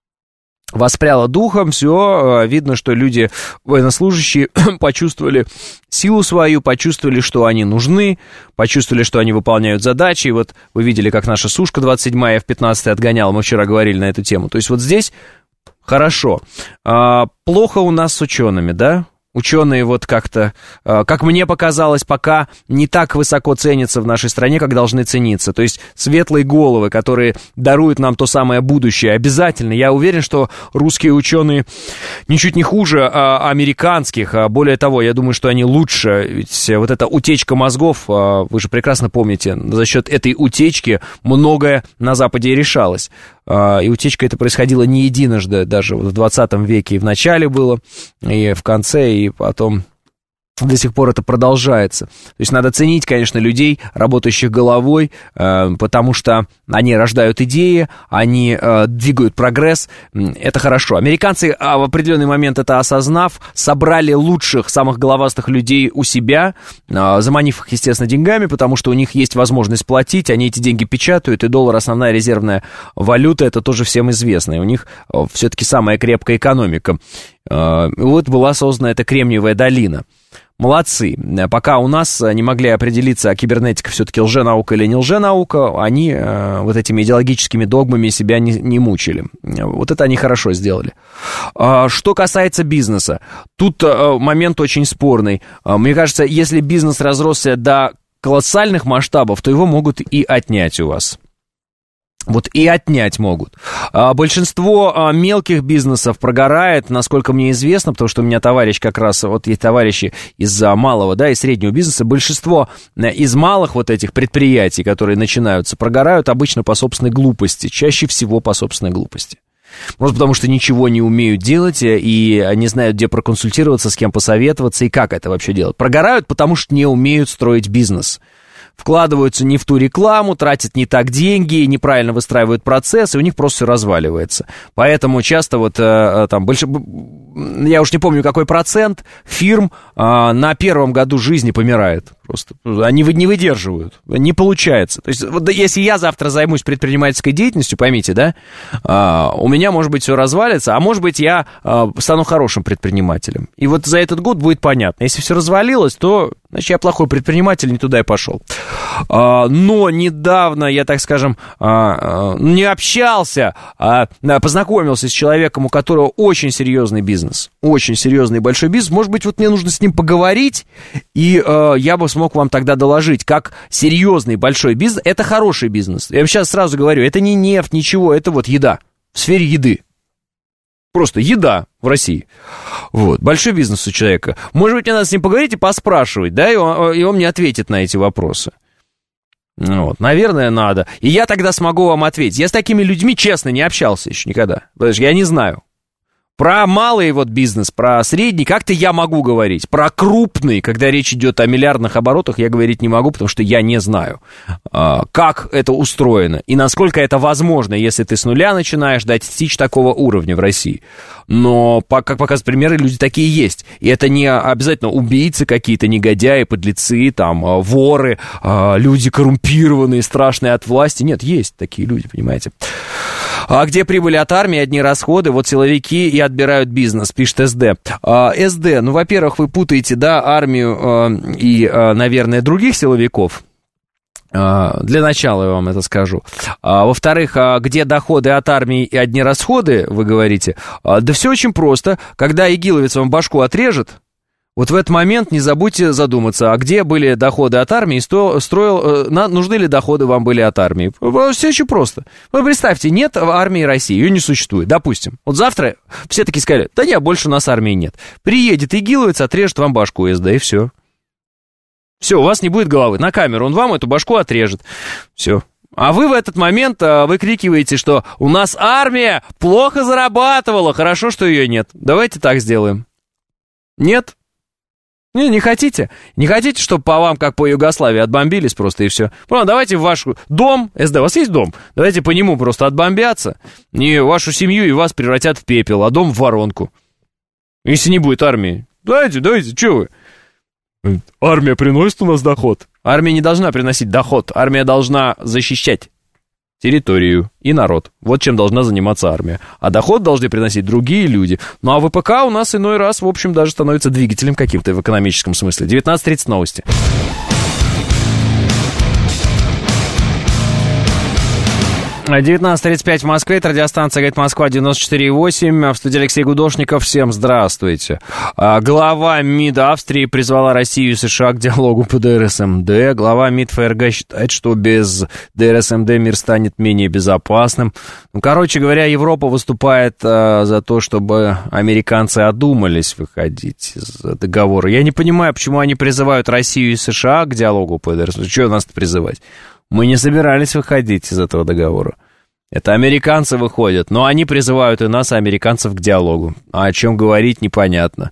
Воспряло духом, все, видно, что люди, военнослужащие, почувствовали силу свою, почувствовали, что они нужны, почувствовали, что они выполняют задачи. И вот вы видели, как наша Сушка двадцать седьмая эф пятнадцать отгоняла, мы вчера говорили на эту тему. То есть вот здесь хорошо. А, плохо у нас с учеными, да? Ученые вот как-то, как мне показалось, пока не так высоко ценятся в нашей стране, как должны цениться. То есть светлые головы, которые даруют нам то самое будущее, обязательно. Я уверен, что русские ученые ничуть не хуже а, американских. А более того, я думаю, что они лучше. Ведь вот эта утечка мозгов, а, вы же прекрасно помните, за счет этой утечки многое на Западе и решалось. И утечка это происходила не единожды, даже в двадцатом веке и в начале было, и в конце, и потом до сих пор это продолжается. То есть надо ценить, конечно, людей, работающих головой, потому что они рождают идеи, они двигают прогресс, это хорошо. Американцы в определенный момент это осознав, собрали лучших, самых головастых людей у себя, заманив их, естественно, деньгами, потому что у них есть возможность платить, они эти деньги печатают, и доллар основная резервная валюта, это тоже всем известно, и у них все-таки самая крепкая экономика. Вот была создана эта Кремниевая долина. Молодцы. Пока у нас не могли определиться, а кибернетика все-таки лженаука или не лженаука, они э, вот этими идеологическими догмами себя не, не мучили. Вот это они хорошо сделали. А, что касается бизнеса, тут э, момент очень спорный. А, мне кажется, если бизнес разросся до колоссальных масштабов, то его могут и отнять у вас. Вот и отнять могут. А, большинство а, мелких бизнесов прогорает, насколько мне известно, потому что у меня товарищ как раз, вот есть товарищи из а, малого, да, и среднего бизнеса. Большинство а, из малых вот этих предприятий, которые начинаются, прогорают обычно по собственной глупости, чаще всего по собственной глупости. Может, потому что ничего не умеют делать и не знают, где проконсультироваться, с кем посоветоваться и как это вообще делать. Прогорают, потому что не умеют строить бизнес. Вкладываются не в ту рекламу, тратят не так деньги, неправильно выстраивают процесс, и у них просто все разваливается. Поэтому часто вот э, там больше, я уж не помню, какой процент фирм э, на первом году жизни помирает. Просто они не выдерживают, не получается. То есть вот если я завтра займусь предпринимательской деятельностью, поймите, да, э, у меня, может быть, все развалится, а может быть, я э, стану хорошим предпринимателем. И вот за этот год будет понятно. Если все развалилось, то, значит, я плохой предприниматель, не туда и пошел. Но недавно я, так скажем, не общался, а познакомился с человеком, у которого очень серьезный бизнес, очень серьезный большой бизнес. Может быть, вот мне нужно с ним поговорить, и я бы смог вам тогда доложить, как серьезный большой бизнес, это хороший бизнес. Я вам сейчас сразу говорю, это не нефть, ничего, это вот еда, в сфере еды. Просто еда в России. Вот. Большой бизнес у человека. Может быть, мне надо с ним поговорить и поспрашивать, да, и он, и он мне ответит на эти вопросы. Вот. Наверное, надо. И я тогда смогу вам ответить. Я с такими людьми, честно, не общался еще никогда. Потому что я не знаю. Про малый вот бизнес, про средний как-то я могу говорить. Про крупный, когда речь идет о миллиардных оборотах, я говорить не могу, потому что я не знаю, как это устроено и насколько это возможно, если ты с нуля начинаешь достичь такого уровня в России. Но, как показывают примеры, люди такие есть. И это не обязательно убийцы какие-то, негодяи, подлецы, там, воры, люди коррумпированные, страшные от власти. Нет, есть такие люди, понимаете. А где прибыли от армии, одни расходы, вот силовики и отбирают бизнес, пишет СД. А, СД, ну, во-первых, вы путаете, да, армию а, и, а, наверное, других силовиков. А, для начала я вам это скажу. А, во-вторых, а, где доходы от армии и одни расходы, вы говорите. А, да все очень просто. Когда игиловец вам башку отрежет, Вот в этот момент не забудьте задуматься, а где были доходы от армии, сто, строил, на, нужны ли доходы вам были от армии. Все очень просто. Вы представьте, нет армии России, ее не существует, допустим. Вот завтра все таки сказали, да нет, больше у нас армии нет. Приедет игиловец, отрежет вам башку СД, и все. Все, у вас не будет головы. На камеру он вам эту башку отрежет. Все. А вы в этот момент а, выкрикиваете, что у нас армия плохо зарабатывала, хорошо, что ее нет. Давайте так сделаем. Нет? Не, не хотите? Не хотите, чтобы по вам, как по Югославии, отбомбились просто и все? Ну, давайте в ваш дом, СД, у вас есть дом? Давайте по нему просто отбомбятся, и вашу семью и вас превратят в пепел, а дом в воронку. Если не будет армии. Давайте, давайте, что вы? Армия приносит у нас доход. Армия не должна приносить доход. Армия должна защищать территорию и народ. Вот чем должна заниматься армия. А доход должны приносить другие люди. Ну а ВПК у нас иной раз, в общем, даже становится двигателем каким-то в экономическом смысле. девятнадцать тридцать новости. девятнадцать тридцать пять в Москве, это радиостанция «Говорит Москва», девяносто четыре и восемь, в студии Алексей Гудошников, всем здравствуйте. Глава МИД Австрии призвала Россию и США к диалогу по ДРСМД. Глава МИД ФРГ считает, что без ДРСМД мир станет менее безопасным. Ну, короче говоря, Европа выступает а, за то, чтобы американцы одумались выходить из договора. Я не понимаю, почему они призывают Россию и США к диалогу по ДРСМД. Что нас-то призывать? Мы не собирались выходить из этого договора. Это американцы выходят, но они призывают и нас, и американцев, к диалогу. А о чем говорить, непонятно.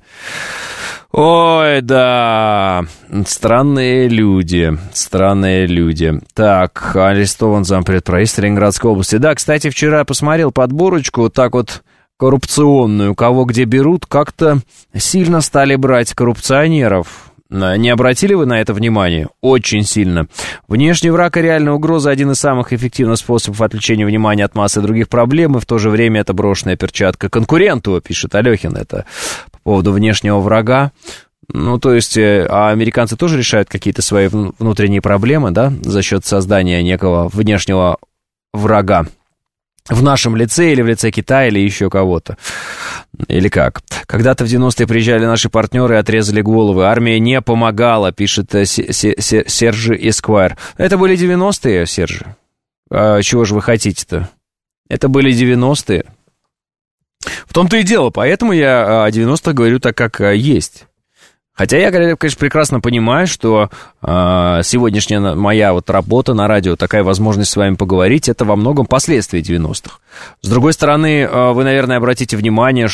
Ой, да, странные люди, странные люди. Так, арестован зампред правительства Ленинградской области. Да, кстати, вчера я посмотрел подборочку, вот так вот коррупционную, кого где берут, как-то сильно стали брать коррупционеров. Не обратили вы на это внимание? Очень сильно. Внешний враг и реальная угроза — один из самых эффективных способов отвлечения внимания от массы других проблем, и в то же время это брошенная перчатка конкуренту, пишет Алехин. Это по поводу внешнего врага. Ну, то есть, а американцы тоже решают какие-то свои внутренние проблемы, да, за счет создания некого внешнего врага. В нашем лице или в лице Китая или еще кого-то. Или как? Когда-то в девяностые приезжали наши партнеры и отрезали головы. Армия не помогала, пишет Сержи Эсквайр. Это были девяностые, Сержи? А чего же вы хотите-то? Это были девяностые. В том-то и дело, поэтому я о девяностых говорю так, как есть. Хотя я, конечно, прекрасно понимаю, что э, сегодняшняя моя вот работа на радио, такая возможность с вами поговорить, это во многом последствия девяностых. С другой стороны, э, вы, наверное, обратите внимание,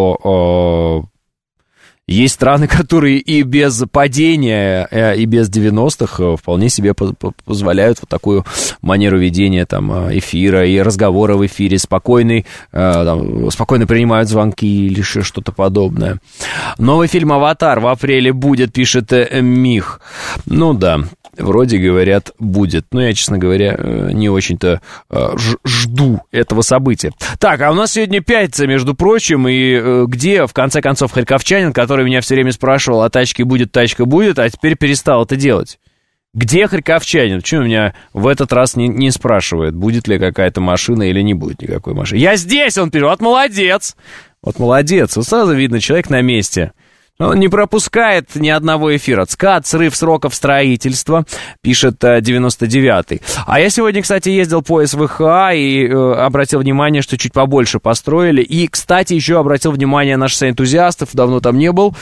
что э, есть страны, которые и без падения, э, и без девяностых э, вполне себе по- по- позволяют вот такую манеру ведения там, эфира и разговора в эфире, спокойный, э, там, спокойно принимают звонки или что-то подобное. Новый фильм «Аватар» в апреле будет, пишет э, Мих. Ну да, вроде говорят, будет. Но я, честно говоря, не очень-то э, ж- жду этого события. Так, а у нас сегодня пятница, между прочим, и э, где, в конце концов, харьковчанин, который меня все время спрашивал, а тачки будет, тачка будет, а теперь перестал это делать. Где харьковчанин? Почему меня в этот раз не, не спрашивает, будет ли какая-то машина или не будет никакой машины? Я здесь, он пишет, вот молодец. Вот молодец, вот сразу видно, человек на месте. Он не пропускает ни одного эфира. ЦКАД, срыв сроков строительства, пишет девяносто девятый. А я сегодня, кстати, ездил по СВХ и э, обратил внимание, что чуть побольше построили. И, кстати, еще обратил внимание наших энтузиастов, давно там не был,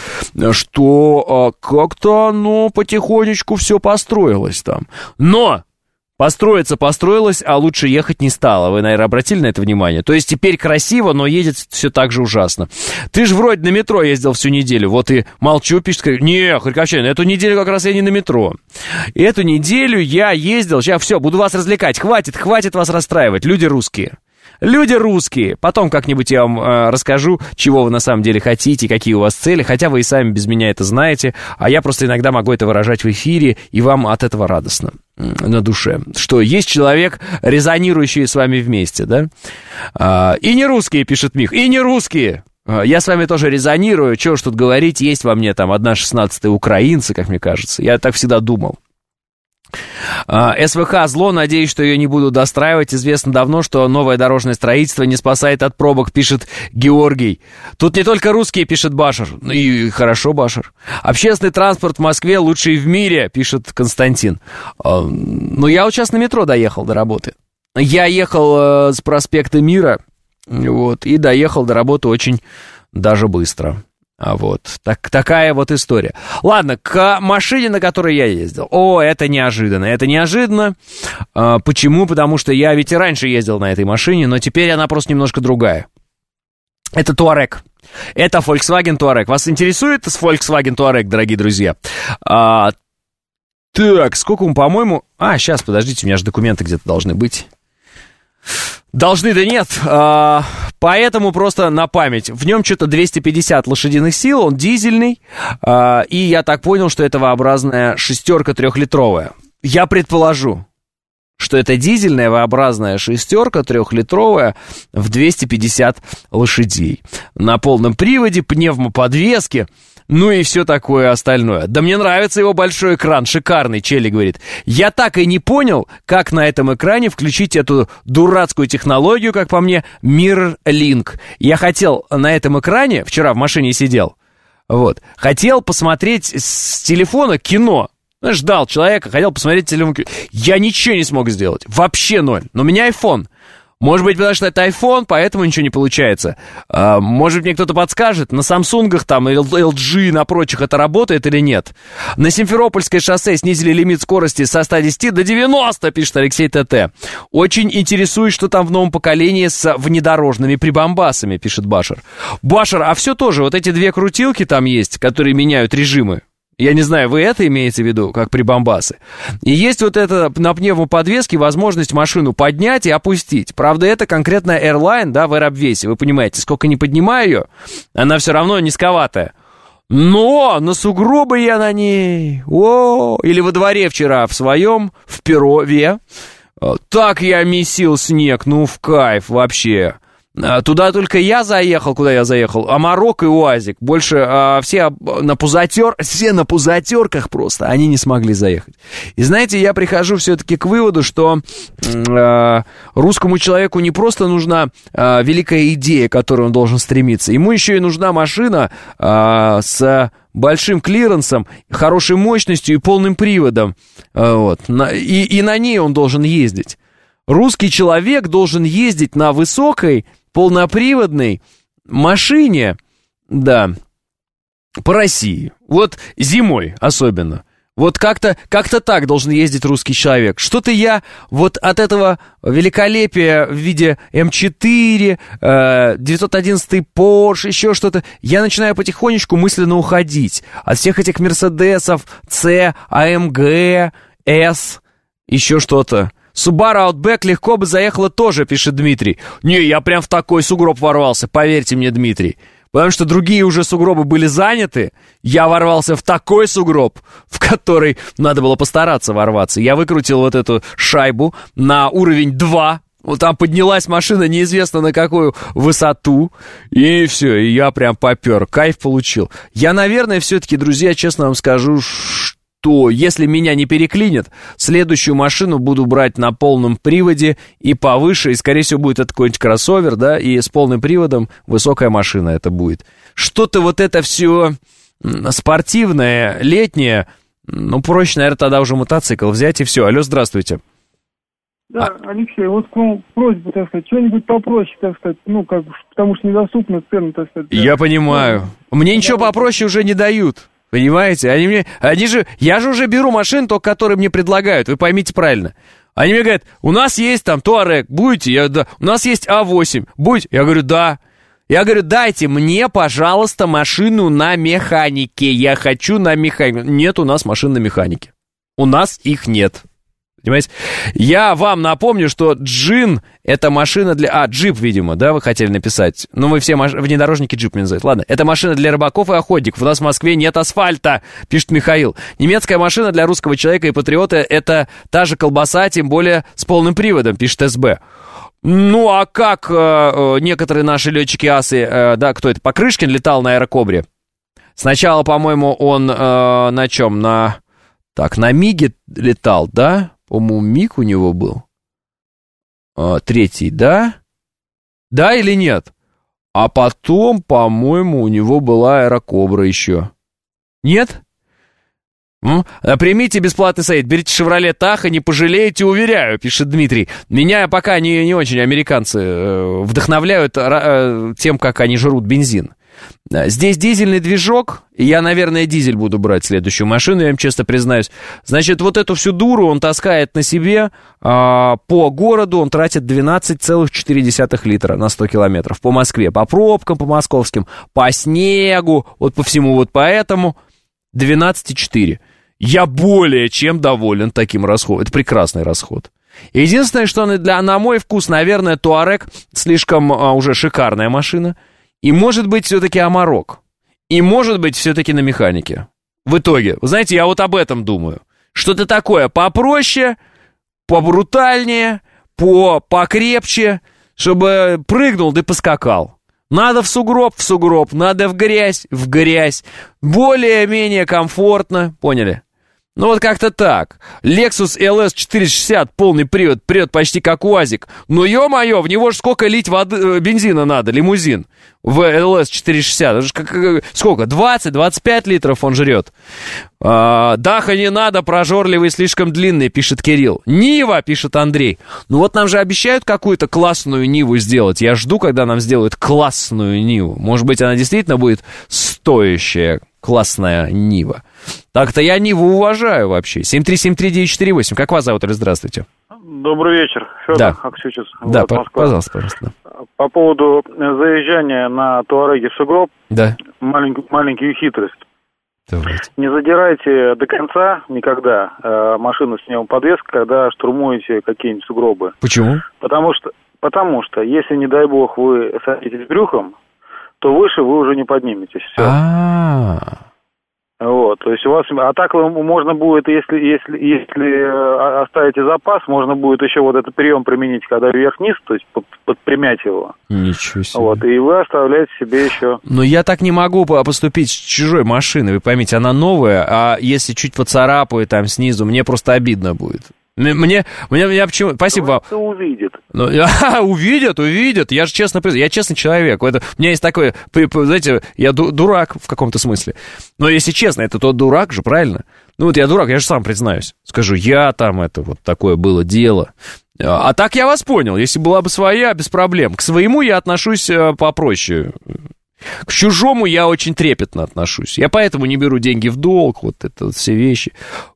что э, как-то, ну, потихонечку все построилось там. Но... Построиться построилось, а лучше ехать не стало. Вы, наверное, обратили на это внимание? То есть теперь красиво, но едет все так же ужасно. Ты же вроде на метро ездил всю неделю. Вот и молчу, пишет. Не, харьковчанин, эту неделю как раз я не на метро. Эту неделю я ездил. Сейчас все, буду вас развлекать. Хватит, хватит вас расстраивать. Люди русские. Люди русские. Потом как-нибудь я вам э, расскажу, чего вы на самом деле хотите, какие у вас цели. Хотя вы и сами без меня это знаете. А я просто иногда могу это выражать в эфире, и вам от этого радостно на душе. Что есть человек, резонирующий с вами вместе, да? А, и не русские, пишет Мих, и не русские. А, я с вами тоже резонирую. Чего ж тут говорить, есть во мне там одна шестнадцатая украинцы, как мне кажется. Я так всегда думал. СВХ зло, надеюсь, что ее не буду достраивать. Известно давно, что новое дорожное строительство не спасает от пробок, пишет Георгий. Тут не только русские, пишет Башар. Ну и хорошо, Башар. Общественный транспорт в Москве лучший в мире, пишет Константин. Ну, я вот сейчас на метро доехал до работы. Я ехал с проспекта Мира, вот, и доехал до работы очень даже быстро. А вот, так, такая вот история. Ладно, к машине, на которой я ездил. О, это неожиданно, это неожиданно. А, почему? Потому что я ведь и раньше ездил на этой машине, но теперь она просто немножко другая. Это Touareg. Это Volkswagen Touareg. Вас интересует Volkswagen Touareg, дорогие друзья? А, так, сколько он, по-моему... А, сейчас, подождите, у меня же документы где-то должны быть. Должны, да нет, а, поэтому просто на память. В нем что-то двести пятьдесят лошадиных сил, он дизельный, а, и я так понял, что это V-образная шестерка трехлитровая. Я предположу, что это дизельная V-образная шестерка трехлитровая в двести пятьдесят лошадей. На полном приводе, пневмоподвеске. Ну и все такое остальное. Да мне нравится его большой экран, шикарный, Челли говорит. Я так и не понял, как на этом экране включить эту дурацкую технологию, как по мне, Mirror Link. Я хотел на этом экране, вчера в машине сидел, вот, хотел посмотреть с телефона кино. Ждал человека, хотел посмотреть телефон. Я ничего не смог сделать, вообще ноль. Но у меня iPhone. Может быть, потому что это iPhone, поэтому ничего не получается. А, может быть, мне кто-то подскажет, на Самсунгах, там, эл джи и на прочих это работает или нет? На Симферопольское шоссе снизили лимит скорости со ста десяти до девяноста, пишет Алексей ТТ. Очень интересует, что там в новом поколении с внедорожными прибамбасами, пишет Башар. Башар, а все тоже, вот эти две крутилки там есть, которые меняют режимы. Я не знаю, вы это имеете в виду, как прибамбасы. И есть вот это на пневмоподвеске возможность машину поднять и опустить. Правда, это конкретно Airline, да, в Air-обвесе. Вы понимаете, сколько не поднимаю ее, она все равно низковатая. Но на сугробы я на ней... О, или во дворе вчера в своем, в Перове. Так я месил снег, ну в кайф вообще. Туда только я заехал, куда я заехал, Амарок и УАЗик. Больше а, все на пузатер, все на пузатерках просто, они не смогли заехать. И знаете, я прихожу все-таки к выводу, что э, русскому человеку не просто нужна э, великая идея, к которой он должен стремиться, ему еще и нужна машина э, с большим клиренсом, хорошей мощностью и полным приводом. Э, вот, на, и, и на ней он должен ездить. Русский человек должен ездить на высокой полноприводной машине, да, по России. Вот зимой особенно. Вот как-то, как-то так должен ездить русский человек. Что-то я вот от этого великолепия в виде эм четыре, э, девятьсот одиннадцать Porsche, еще что-то, я начинаю потихонечку мысленно уходить. От всех этих Мерседесов, C, а эм джи, S, еще что-то. Subaru Outback легко бы заехала тоже, пишет Дмитрий. Не, я прям в такой сугроб ворвался, поверьте мне, Дмитрий. Потому что другие уже сугробы были заняты. Я ворвался в такой сугроб, в который надо было постараться ворваться. Я выкрутил вот эту шайбу на уровень два. Вот там поднялась машина неизвестно на какую высоту. И все, и я прям попер. Кайф получил. Я, наверное, все-таки, друзья, честно вам скажу, то если меня не переклинит, следующую машину буду брать на полном приводе и повыше, и, скорее всего, будет это какой-нибудь кроссовер, да, и с полным приводом высокая машина это будет. Что-то вот это все спортивное, летнее, ну, проще, наверное, тогда уже мотоцикл взять и все. Алло, здравствуйте. Да, Алексей, вот к вам просьба, так сказать, что-нибудь попроще, так сказать, ну, как, потому что недоступны цены, так сказать. Да. Я понимаю. Мне ничего попроще уже не дают. Понимаете? Они мне, они же, я же уже беру машину, только которые мне предлагают, вы поймите правильно. Они мне говорят, у нас есть там Touareg, будете? Я да. У нас есть а восемь, будете? Я говорю, да. Я говорю, дайте мне, пожалуйста, машину на механике. Я хочу на механике. Нет у нас машин на механике. У нас их нет. Понимаете? Я вам напомню, что джин — это машина для... А, джип, видимо, да, вы хотели написать? Ну, мы все маш... внедорожники джип мне называют. Ладно, это машина для рыбаков и охотников. У нас в Москве нет асфальта, пишет Михаил. Немецкая машина для русского человека и патриота — это та же колбаса, тем более с полным приводом, пишет СБ. Ну, а как э, некоторые наши летчики-асы, э, да, кто это, Покрышкин летал на аэрокобре? Сначала, по-моему, он э, на чем? На... Так, на Миге летал, да? По-моему, Миг у него был. А, третий, да? Да или нет? А потом, по-моему, у него была Аэрокобра еще. Нет? Ну, примите бесплатный совет. Берите «Шевроле Таха», не пожалеете, уверяю, пишет Дмитрий. Меня пока не, не очень американцы э, вдохновляют э, тем, как они жрут бензин. Здесь дизельный движок, и я, наверное, дизель буду брать следующую машину, я им честно признаюсь. Значит, вот эту всю дуру он таскает на себе, а, по городу он тратит двенадцать целых четыре десятых литра на сто километров. По Москве, по пробкам, по московским, по снегу, вот по всему вот поэтому двенадцать целых четыре. Я более чем доволен таким расходом, это прекрасный расход. Единственное, что для, на мой вкус, наверное, Туарек слишком а, уже шикарная машина. И может быть все-таки Амарок. И может быть все-таки на механике. В итоге, вы знаете, я вот об этом думаю. Что-то такое попроще, побрутальнее, по покрепче, чтобы прыгнул да поскакал. Надо в сугроб, в сугроб, надо в грязь, в грязь. Более-менее комфортно, поняли? Ну вот как-то так. Lexus эл эс четыреста шестьдесят, полный привод, прет почти как УАЗик. Ну ё-моё, в него же сколько лить воды, бензина надо, лимузин. В эл эс четыреста шестьдесят, это же как, сколько, двадцать-двадцать пять литров он жрет. А, Даха не надо, прожорливый, слишком длинный, пишет Кирилл. Нива, пишет Андрей. Ну вот нам же обещают какую-то классную Ниву сделать. Я жду, когда нам сделают классную Ниву. Может быть, она действительно будет стоящая, классная Нива. Так-то я Ниву уважаю вообще. семь три семь три девять четыре восемь. Как вас зовут? Здравствуйте. Добрый вечер. Федор да. Аксючец. Да, вот, по- Москва. пожалуйста, пожалуйста. По поводу заезжания на Туареге в сугроб. Да. Маленькую, маленькую хитрость. Давайте. Не задирайте до конца никогда э, машину с пневмоподвеской, когда штурмуете какие-нибудь сугробы. Почему? Потому что, потому что если, не дай бог, вы садитесь брюхом, то выше вы уже не подниметесь. Все. А-а-а. Вот, то есть у вас, а так можно будет, если, если, если оставите запас, можно будет еще вот этот прием применить, когда вверх-вниз, то есть под, подпрямять его. Ничего себе. Вот, и вы оставляете себе еще. Но я так не могу поступить с чужой машиной, вы поймите, она новая, а если чуть поцарапаю там снизу, мне просто обидно будет. Мне, мне, мне почему... Спасибо вам. Кто увидит? Ну, а, увидят, увидят. Я же честно признаю, я честный человек. Это, у меня есть такое, знаете, я ду- дурак в каком-то смысле. Но если честно, это тот дурак же, правильно? Ну вот я дурак, я же сам признаюсь. Скажу, я там, это вот такое было дело. А, а так я вас понял. Если была бы своя, без проблем. К своему я отношусь попроще. К чужому я очень трепетно отношусь. Я поэтому не беру деньги в долг, вот это вот все вещи.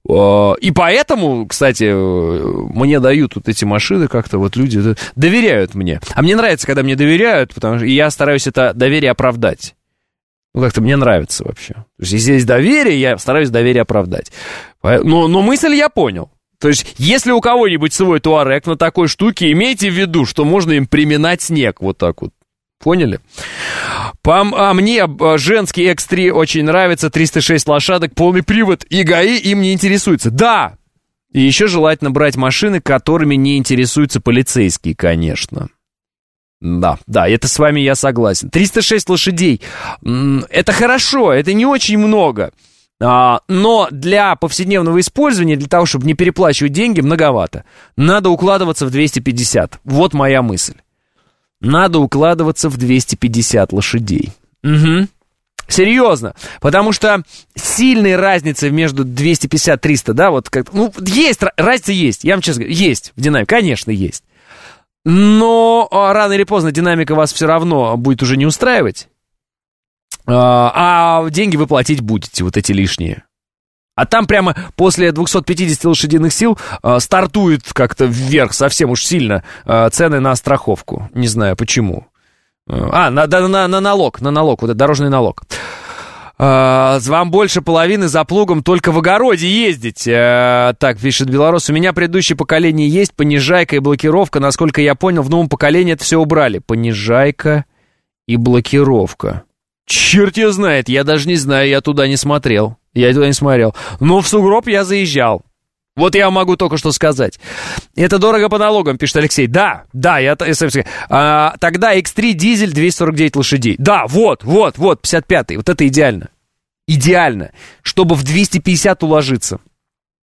И поэтому, кстати, мне дают вот эти машины как-то, вот люди доверяют мне. А мне нравится, когда мне доверяют, потому что я стараюсь это доверие оправдать. Ну, как-то мне нравится вообще. То есть, если есть доверие, я стараюсь доверие оправдать. Но, но мысль я понял. То есть, если у кого-нибудь свой Туарек на такой штуке, имейте в виду, что можно им приминать снег вот так вот. Поняли? По, а мне женский икс три очень нравится, триста шесть лошадок, полный привод, и ГАИ им не интересуется. Да! И еще желательно брать машины, которыми не интересуются полицейские, конечно. Да, да, это с вами я согласен. триста шесть лошадей, это хорошо, это не очень много. Но для повседневного использования, для того, чтобы не переплачивать деньги, многовато. Надо укладываться в двести пятьдесят. Вот моя мысль. Надо укладываться в двести пятьдесят лошадей. Угу. Серьезно. Потому что сильной разницы между двести пятьдесят и триста, да, вот как... Ну, есть, разница есть. Я вам честно говорю, есть в динамике. Конечно, есть. Но рано или поздно динамика вас все равно будет уже не устраивать. А деньги вы платить будете, вот эти лишние. А там прямо после двухсот пятидесяти лошадиных сил э, стартует как-то вверх совсем уж сильно э, цены на страховку. Не знаю почему. А, на, на, на, на налог, на налог, вот это дорожный налог. Э, вам больше половины за плугом только в огороде ездить. Э, так, пишет белорус. У меня предыдущее поколение есть, понижайка и блокировка. Насколько я понял, в новом поколении это все убрали. Понижайка и блокировка. Черт ее знает, я даже не знаю, я туда не смотрел. Я туда не смотрел. Но в сугроб я заезжал. Вот я могу только что сказать. Это дорого по налогам, пишет Алексей. Да, да, я... А, тогда икс три дизель двести сорок девять лошадей. Да, вот, вот, вот, пятьдесят пятый. Вот это идеально. Идеально. Чтобы в двести пятьдесят уложиться.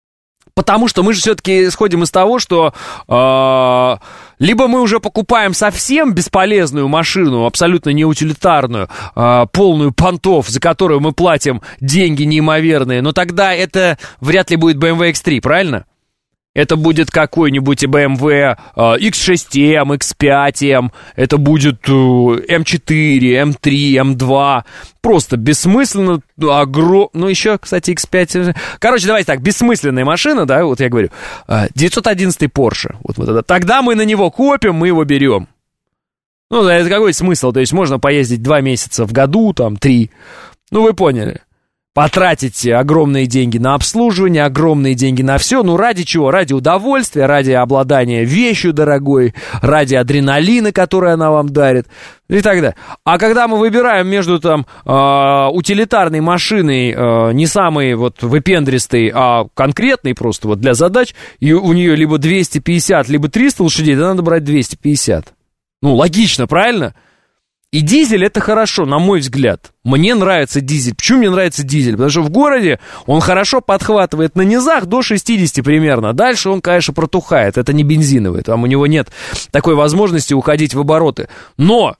Потому что мы же все-таки исходим из того, что э, либо мы уже покупаем совсем бесполезную машину, абсолютно неутилитарную, э, полную понтов, за которую мы платим деньги неимоверные, но тогда это вряд ли будет бэ эм вэ икс три, правильно? Это будет какой-нибудь бэ эм вэ э, икс шесть эм, икс пять эм, это будет э, эм четыре, эм три, эм два. Просто бессмысленно, огромно... Ну, еще, кстати, икс пять... Короче, давайте так, бессмысленная машина, да, вот я говорю, э, девятьсот одиннадцатый Porsche. Вот, вот это. Тогда мы на него копим, мы его берем. Ну, это какой смысл? То есть можно поездить два месяца в году, там, три. Ну, вы поняли. Потратить огромные деньги на обслуживание, огромные деньги на все. Ну, ради чего? Ради удовольствия, ради обладания вещью дорогой, ради адреналина, который она вам дарит, и так далее. А когда мы выбираем между там э, утилитарной машиной, э, не самой вот выпендристой, а конкретной просто вот для задач, и у нее либо двести пятьдесят, либо триста лошадей, да надо брать двести пятьдесят. Ну, логично, правильно? И дизель — это хорошо, на мой взгляд. Мне нравится дизель. Почему мне нравится дизель? Потому что в городе он хорошо подхватывает на низах до шестьдесят примерно. Дальше он, конечно, протухает. Это не бензиновый. Там у него нет такой возможности уходить в обороты. Но...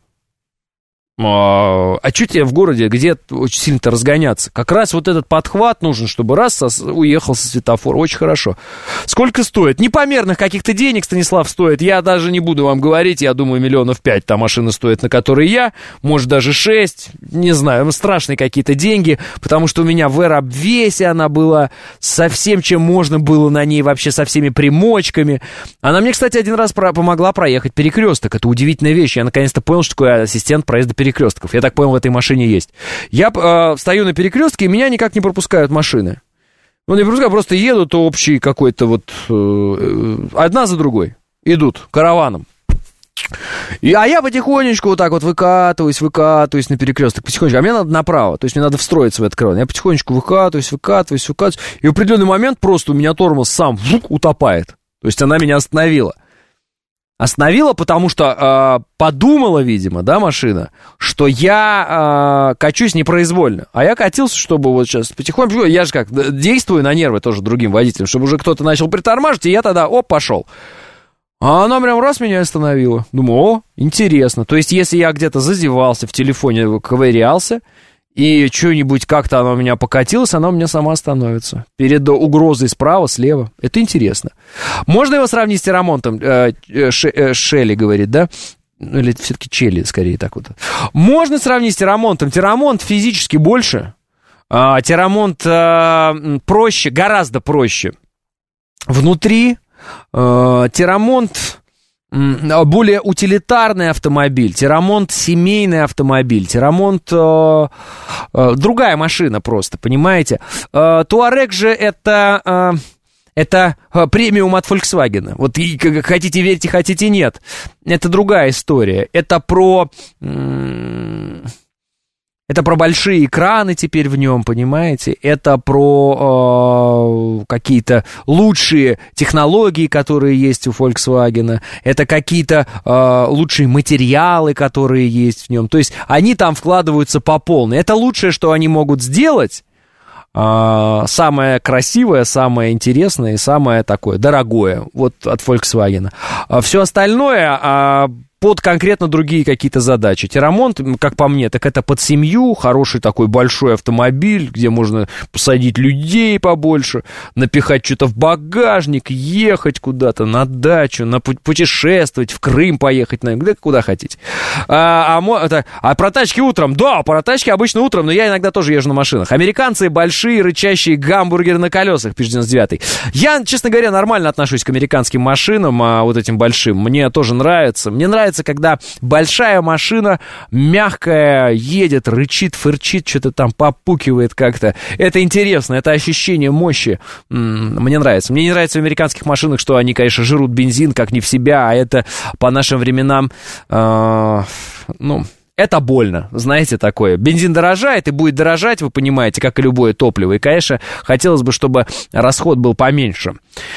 А, а что тебе в городе, где очень сильно-то разгоняться? Как раз вот этот подхват нужен, чтобы раз со, уехал со светофора. Очень хорошо. Сколько стоит? Непомерных каких-то денег, Станислав, стоит. Я даже не буду вам говорить. Я думаю, миллионов пять та машина стоит, на которой я. Может, даже шесть. Не знаю, страшные какие-то деньги. Потому что у меня в R-обвесе она была со всем, чем можно было на ней. Вообще со всеми примочками. Она мне, кстати, один раз про- помогла проехать перекресток. Это удивительная вещь. Я наконец-то понял, что такое ассистент проезда перекрестка. перекрестков. Я так понял, в этой машине есть. Я э, стою на перекрестке, и меня никак не пропускают машины. Ну, не пропускают, просто едут общий какой-то вот... Э, одна за другой идут караваном. И, а я потихонечку вот так вот выкатываюсь, выкатываюсь на перекресток, потихонечку. А мне надо направо, то есть мне надо встроиться в это караван. Я потихонечку выкатываюсь, выкатываюсь, выкатываюсь. И в определенный момент просто у меня тормоз сам жук, утопает. То есть она меня остановила. Остановила, потому что э, подумала, видимо, да, машина, что я э, качусь непроизвольно. А я катился, чтобы вот сейчас потихоньку... Я же как, действую на нервы тоже другим водителям, чтобы уже кто-то начал притормаживать, и я тогда, оп, пошел. А она прям раз меня остановила. Думаю, о, интересно. То есть, если я где-то зазевался, в телефоне ковырялся, и что-нибудь как-то оно у меня покатилось, оно у меня сама остановится. Перед угрозой справа, слева. Это интересно. Можно его сравнить с Терамонтом? Э, э, Шелли говорит, да? Или все-таки Челли, скорее так вот. Можно сравнить с Терамонтом. Терамонт физически больше. А Терамонт э, проще, гораздо проще. Внутри э, Терамонт... более утилитарный автомобиль, Терамонт семейный автомобиль, Терамонт э, э, другая машина просто, понимаете? Э, Туарек же это, э, это премиум от Volkswagen. Вот и, хотите верьте, хотите нет. Это другая история. Это про... Э, Это про большие экраны теперь в нем, понимаете? Это про э, какие-то лучшие технологии, которые есть у Volkswagen. Это какие-то э, лучшие материалы, которые есть в нем. То есть они там вкладываются по полной. Это лучшее, что они могут сделать. Э, самое красивое, самое интересное и самое такое дорогое. Вот от Volkswagen. А все остальное... Э, под конкретно другие какие-то задачи. Терамонт, как по мне, так это под семью, хороший такой большой автомобиль, где можно посадить людей побольше, напихать что-то в багажник, ехать куда-то на дачу, на путешествовать, в Крым поехать, на, где, куда хотите. А, а, это, а про тачки утром? Да, про тачки обычно утром, но я иногда тоже езжу на машинах. Американцы большие рычащие гамбургеры на колесах, пишет девяносто девятый. Я, честно говоря, нормально отношусь к американским машинам, а вот этим большим. Мне тоже нравится. Мне нравится, когда большая машина мягкая едет, рычит, фырчит, что-то там попукивает как-то. Это интересно, это ощущение мощи. Мне нравится. Мне не нравится в американских машинах, что они, конечно, жрут бензин как не в себя, а это по нашим временам, э, ну... Это больно, знаете, такое. Бензин дорожает и будет дорожать, вы понимаете, как и любое топливо. И, конечно, хотелось бы, чтобы расход был поменьше.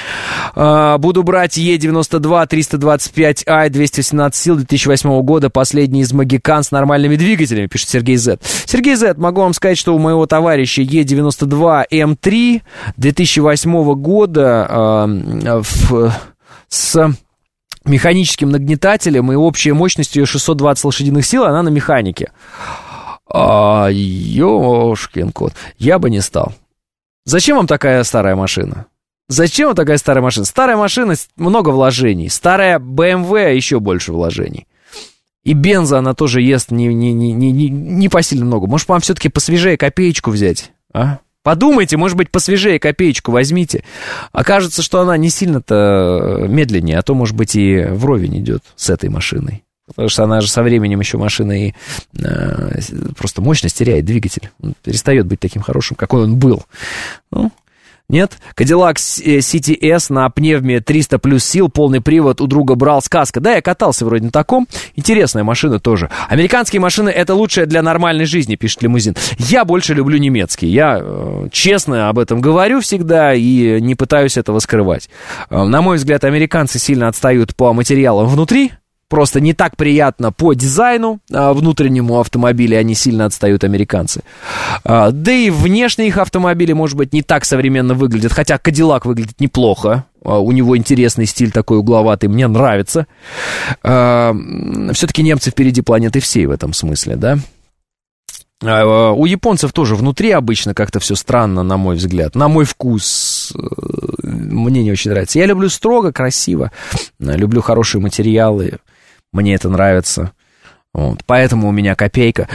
Буду брать Е девяносто два триста двадцать пять ай, двести восемнадцать сил, две тысячи восьмого года, последний из Магикан с нормальными двигателями, пишет Сергей З. Сергей З, могу вам сказать, что у моего товарища Е девяносто два эм три две тысячи восьмого года э, в, с механическим нагнетателем и общей мощностью шестьсот двадцать лошадиных сил, она на механике. А, ёшкин кот, я бы не стал. Зачем вам такая старая машина? Зачем вам такая старая машина? Старая машина, много вложений. Старая бэ эм вэ, еще больше вложений. И бенза она тоже ест не, не, не, не, не посильно много. Может, вам все-таки посвежее копеечку взять, а? Подумайте, может быть, посвежее копеечку возьмите. Окажется, что она не сильно-то медленнее, а то, может быть, и вровень идет с этой машиной. Потому что она же со временем еще машина и э, просто мощность теряет, двигатель. Он перестает быть таким хорошим, какой он был. Ну, нет? Cadillac си ти эс на пневме триста плюс сил, полный привод, у друга брал, сказка. Да, я катался вроде на таком. Интересная машина тоже. Американские машины — это лучшее для нормальной жизни, пишет Лимузин. Я больше люблю немецкие. Я э, честно об этом говорю всегда и не пытаюсь этого скрывать. Э, на мой взгляд, американцы сильно отстают по материалам внутри. Просто не так приятно по дизайну а, внутреннему автомобиля, они сильно отстают, американцы. А, да и внешне их автомобили, может быть, не так современно выглядят, хотя Cadillac выглядит неплохо. А, у него интересный стиль такой угловатый, мне нравится. А, все-таки немцы впереди планеты всей в этом смысле, да? А, у японцев тоже внутри обычно как-то все странно, на мой взгляд. На мой вкус мне не очень нравится. Я люблю строго, красиво, люблю хорошие материалы. Мне это нравится. Вот. Поэтому у меня копейка.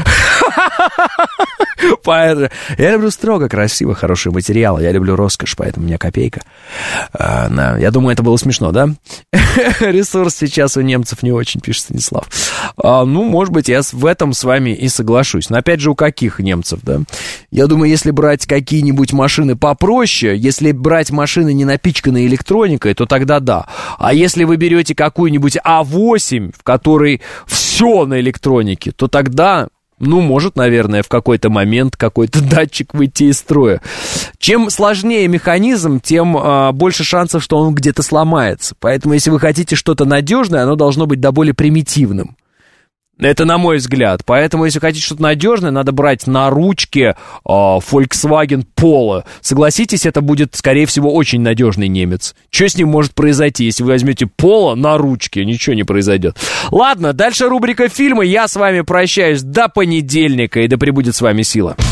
Поэтому я люблю строго, красиво, хорошие материалы. Я люблю роскошь, поэтому у меня копейка. А, да. Я думаю, это было смешно, да? Ресурс сейчас у немцев не очень, пишет Станислав. А, ну, может быть, я в этом с вами и соглашусь. Но опять же, у каких немцев, да? Я думаю, если брать какие-нибудь машины попроще, если брать машины, не напичканные электроникой, то тогда да. А если вы берете какую-нибудь а восемь, в которой все на электронике, то тогда... Ну, может, наверное, в какой-то момент какой-то датчик выйти из строя. Чем сложнее механизм, тем а, больше шансов, что он где-то сломается. Поэтому, если вы хотите что-то надежное, оно должно быть до более примитивным. Это на мой взгляд. Поэтому, если хотите что-то надежное, надо брать на ручке а, Volkswagen Polo. Согласитесь, это будет, скорее всего, очень надежный немец. Что с ним может произойти, если вы возьмете Polo на ручке? Ничего не произойдет. Ладно, дальше рубрика «Фильмы». Я с вами прощаюсь до понедельника, и да пребудет с вами сила.